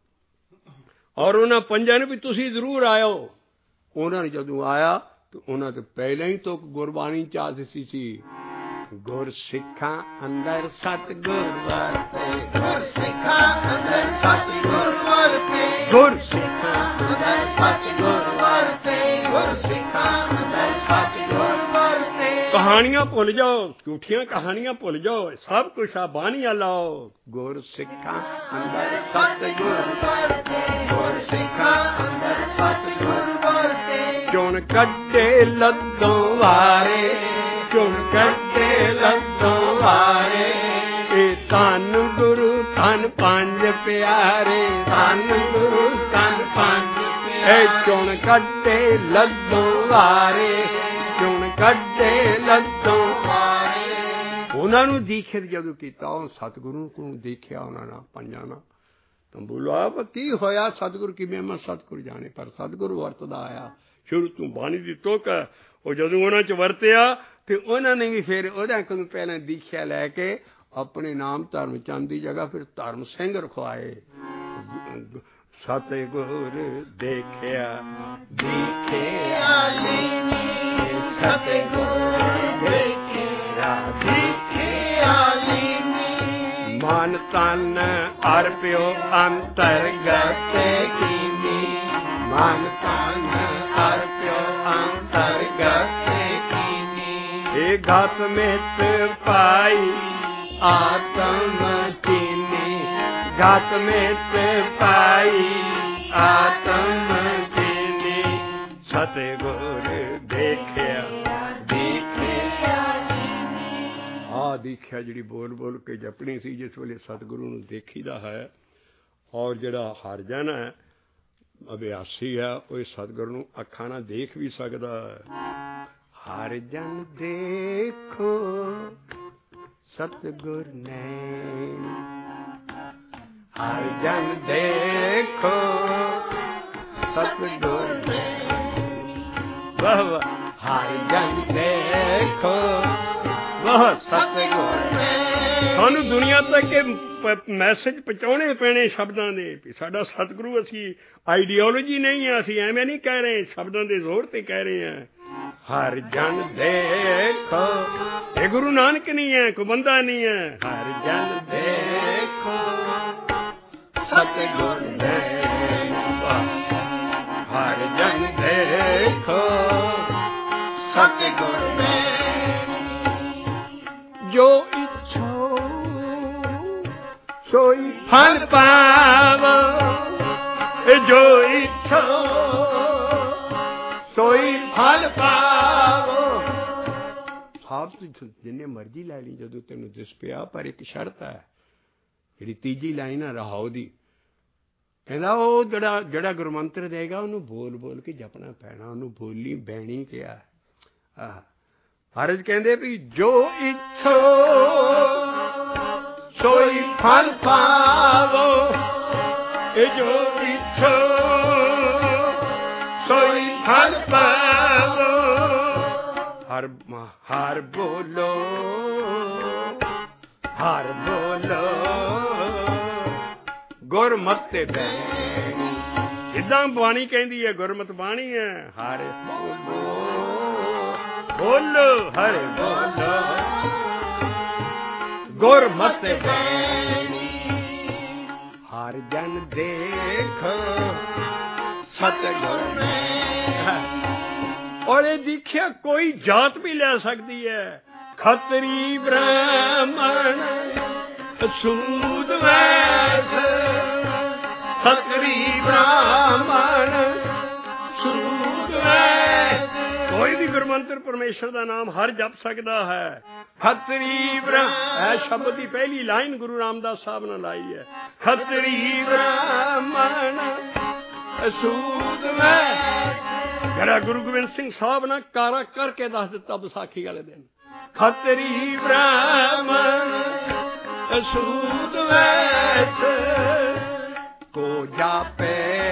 ਔਰ ਉਹਨਾਂ ਪੰਜਾਂ ਨੂੰ ਵੀ ਤੁਸੀਂ ਜ਼ਰੂਰ ਆਇਓ। ਉਹਨਾਂ ਨੇ ਜਦੋਂ ਆਇਆ ਤੇ ਉਹਨਾਂ ਤੋਂ ਪਹਿਲਾਂ ਹੀ ਤੋਂ ਗੁਰਬਾਣੀ ਚ ਦਿੱਤੀ ਸੀ, ਗੁਰ ਸਿੱਖਾਂ ਅੰਦਰ ਸਤਿਗੁਰ ਵਰਤੇ, ਗੁਰ ਸਿੱਖਾਂ ਅੰਦਰ ਸਤਿਗੁਰ ਵਰਤੇ, ਗੁਰ ਸਿੱਖਾਂ ਅੰਦਰ ਸਤਿਗੁਰ ਵਰਤੇ, ਗੁਰ ਸਿੱਖਾਂ ਅੰਦਰ ਸਤਿਗੁਰ ਵਰਤੇ। ਕਹਾਣੀਆਂ ਭੁੱਲ ਜਾਓ, ਝੂਠੀਆਂ ਕਹਾਣੀਆਂ ਭੁੱਲ ਜਾਓ, ਸਭ ਕੁਛ ਆ ਬਾਣੀਆਂ ਲਾਓ। ਗੁਰ ਸਿੱਖਾਂ ਅੰਦਰ ਸਤਿਗੁਰ ਵਰਤੇ, ਗੁਰ ਸਿੱਖਾਂ ਅੰਦਰ ਸਤਿਗੁਰ ਵਰਤੇ। ਚੁਣ ਕੱਢੇ ਲੱਦੋਂ ਵਾਰੇ, ਚੁਣ ਕੱਢੇ ਲੱਦੋਂ ਵਾਰੇ, ਇਹ ਧੰਨ ਗੁਰੂ ਧੰਨ 5 ਪਿਆਰੇ, ਧੰਨ ਗੁਰੂ ਧੰਨ 5 ਪਿਆਰੇ। ਇਹ ਚੁਣ ਕੱਢੇ ਲੱਦੋਂ ਵਾਰੇ, ਚੁਣ ਕੱਢੇ ਲੱਦੋਂ ਵਾਰੇ। ਉਹਨਾਂ ਨੂੰ ਦੀਖਿਤ ਜਦੋਂ ਕੀਤਾ, ਉਹ ਸਤਿਗੁਰੂ ਨੂੰ ਦੇਖਿਆ ਉਹਨਾਂ ਨਾਲ ਪੰਜਾਂ ਨਾਲ। ਤੰਬੂ ਲਵਾ ਕੀ ਹੋਇਆ? ਸਤਿਗੁਰੂ ਕਿਵੇਂ? ਮੈਂ ਸਤਿਗੁਰੂ ਜਾਣੇ, ਪਰ ਸਤਿਗੁਰੂ ਵਰਤਦਾ ਆਇਆ ਸ਼ੁਰੂ ਤੋਂ ਬਾਣੀ ਦੀ ਤੋਕ। ਉਹ ਜਦੋਂ ਉਹਨਾਂ ਚ ਵਰਤਿਆ ਤੇ ਉਹਨਾਂ ਨੇ ਵੀ ਫਿਰ ਉਹਦਾ ਕੋਲੋਂ ਪਹਿਲਾਂ ਦੀਖਿਆ ਲੈ ਕੇ ਆਪਣੇ ਨਾਮ ਧਰਮ ਚੰਦ ਦੀ ਜਗ੍ਹਾ ਫਿਰ ਧਰਮ ਸਿੰਘ ਰਖਵਾਏ। ਸਤਿਗੁਰ ਦੇਖਿਆ ਦੀਖਿਆ ਲੀਨੀ, ਸਤਿਗੁਰ ਦੇਖਿਆ ਦੀਖਿਆ ਲੀਨੀ, ਮਨ ਤਨ ਅਰਪਿਓ ਅੰਤਰਗਤ ਕੀਨੀ, ਮਨ ਤਨ ਅਰਪਿਓ ਅੰਤਰਗਤ ਕੀਨੀ। घात मित पाई आत्म चीनी घात मित पाई आत्म चीनी सतगुर देखिया देखिया जी बोल बोल के जपनी सी जिस वे सतगुरु नूं देखीदा है और जिहड़ा हरजन है अभ्यासी है वो सतगुरु नूं अखां नाल देख भी सकदा है। हरजन देखो सतगुर नैन हरजन देखो सतगुर नैन वाह हरजन देखो सानू दुनिया तक मैसेज पहुँचाने पैने शब्दों के भी साडा सतगुरु असी आइडियोलॉजी नहीं है असी एवं नहीं कह रहे शब्दों के जोर ते कह रहे हैं। हर जन देखो ये गुरु नानक नहीं है कोई बंदा नहीं है। हर जन देखो सतगुर हर जन देखो सतगुर जो इच्छो सोई फल पावो जो इच्छो सोई फल पावो। साहब जिन्ने मर्जी लै ली जदों तेनों दिस पिया पर एक शर्त है जिहड़ी तीजी लाइन है रहाओ दी कहंदा ओ जड़ा गुरमंत्र देगा उन्होंने बोल बोल के जपना पैना उन्होंने बोली बैणी क्या है। महाराज कहते भी जो इच्छो सोई फल पावो जो इच्छो सोई फल पावो। हर बोलो गुरमत बैणी इदां बाणी कहती है गुरमत बाणी है। हर बोलो हरे बोलो गुरमत बैणी हर जन देख सतगुर और ये दीख्या कोई जात भी ले सकती है खतरी ब्राह्मण सूद वैश्य खतरी ब्राह्मण सूद वैश्य कोई भी गुरमंत्र परमेश्वर का नाम हर जप सकता है। खतरी ब्राह्मण शब्द की पहली लाइन गुरु रामदास साहब ने लाई है खतरी ब्राह्मण सूद वैश्य जरा गुरु गोबिंद सिंह साहब ने कारा करके दस दिता विसाखी वाले दिन खतरी ब्राह्मण सूद वैश्य को जापे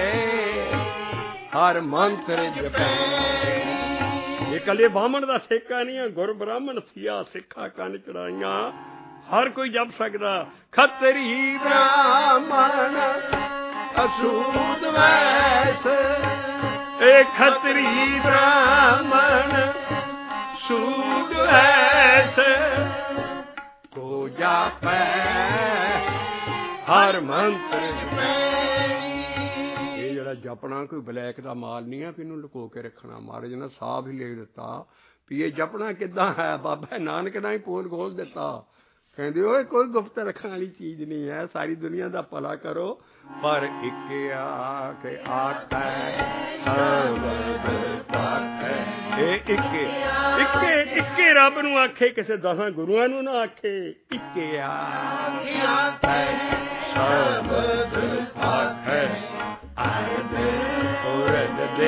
हर मंत्र जपे। ये कले बामण का ठेका नहीं है गुर ब्राह्मण थिया सिखा कन चढ़ाइया हर कोई जप सकता। खतरी ब्राह्मण असूद वैश्य ए खतरी ब्राह्मण सूद वैश्य को जापे हर मंत्र जपना कोई ब्लैक का माल नहीं है भी इन्हू लुको के रखना। महाराज ने साफ ही लिख दिता भी ये जपना किदा है बाबा नानक ने ही पोल खोल दिता कहते हो कोई गुप्त रखने वाली चीज नहीं है सारी दुनिया का भला करो पर एक इक्के रब नूं आखे किसी 10 गुरुआं नूं ना आखे इक्के आखे औरत दे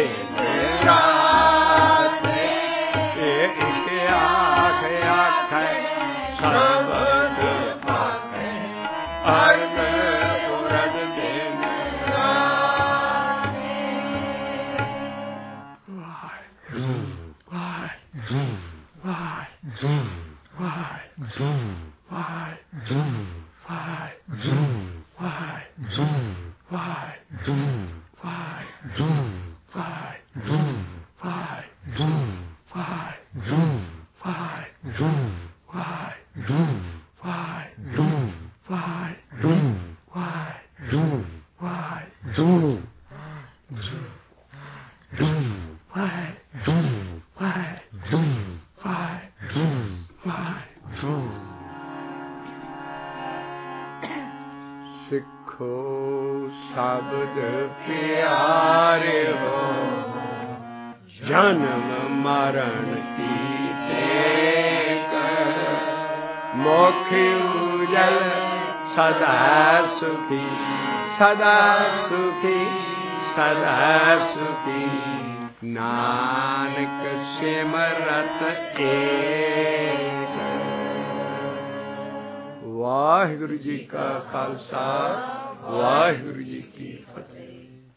शब्द प्यारे हो जन्म मरण कीते मोक्ष उजल सदा सुखी सदा सुखी सदा सुखी नानक सिमरत एक। वाहिगुरु जी का खालसा वाहिगुरु जी की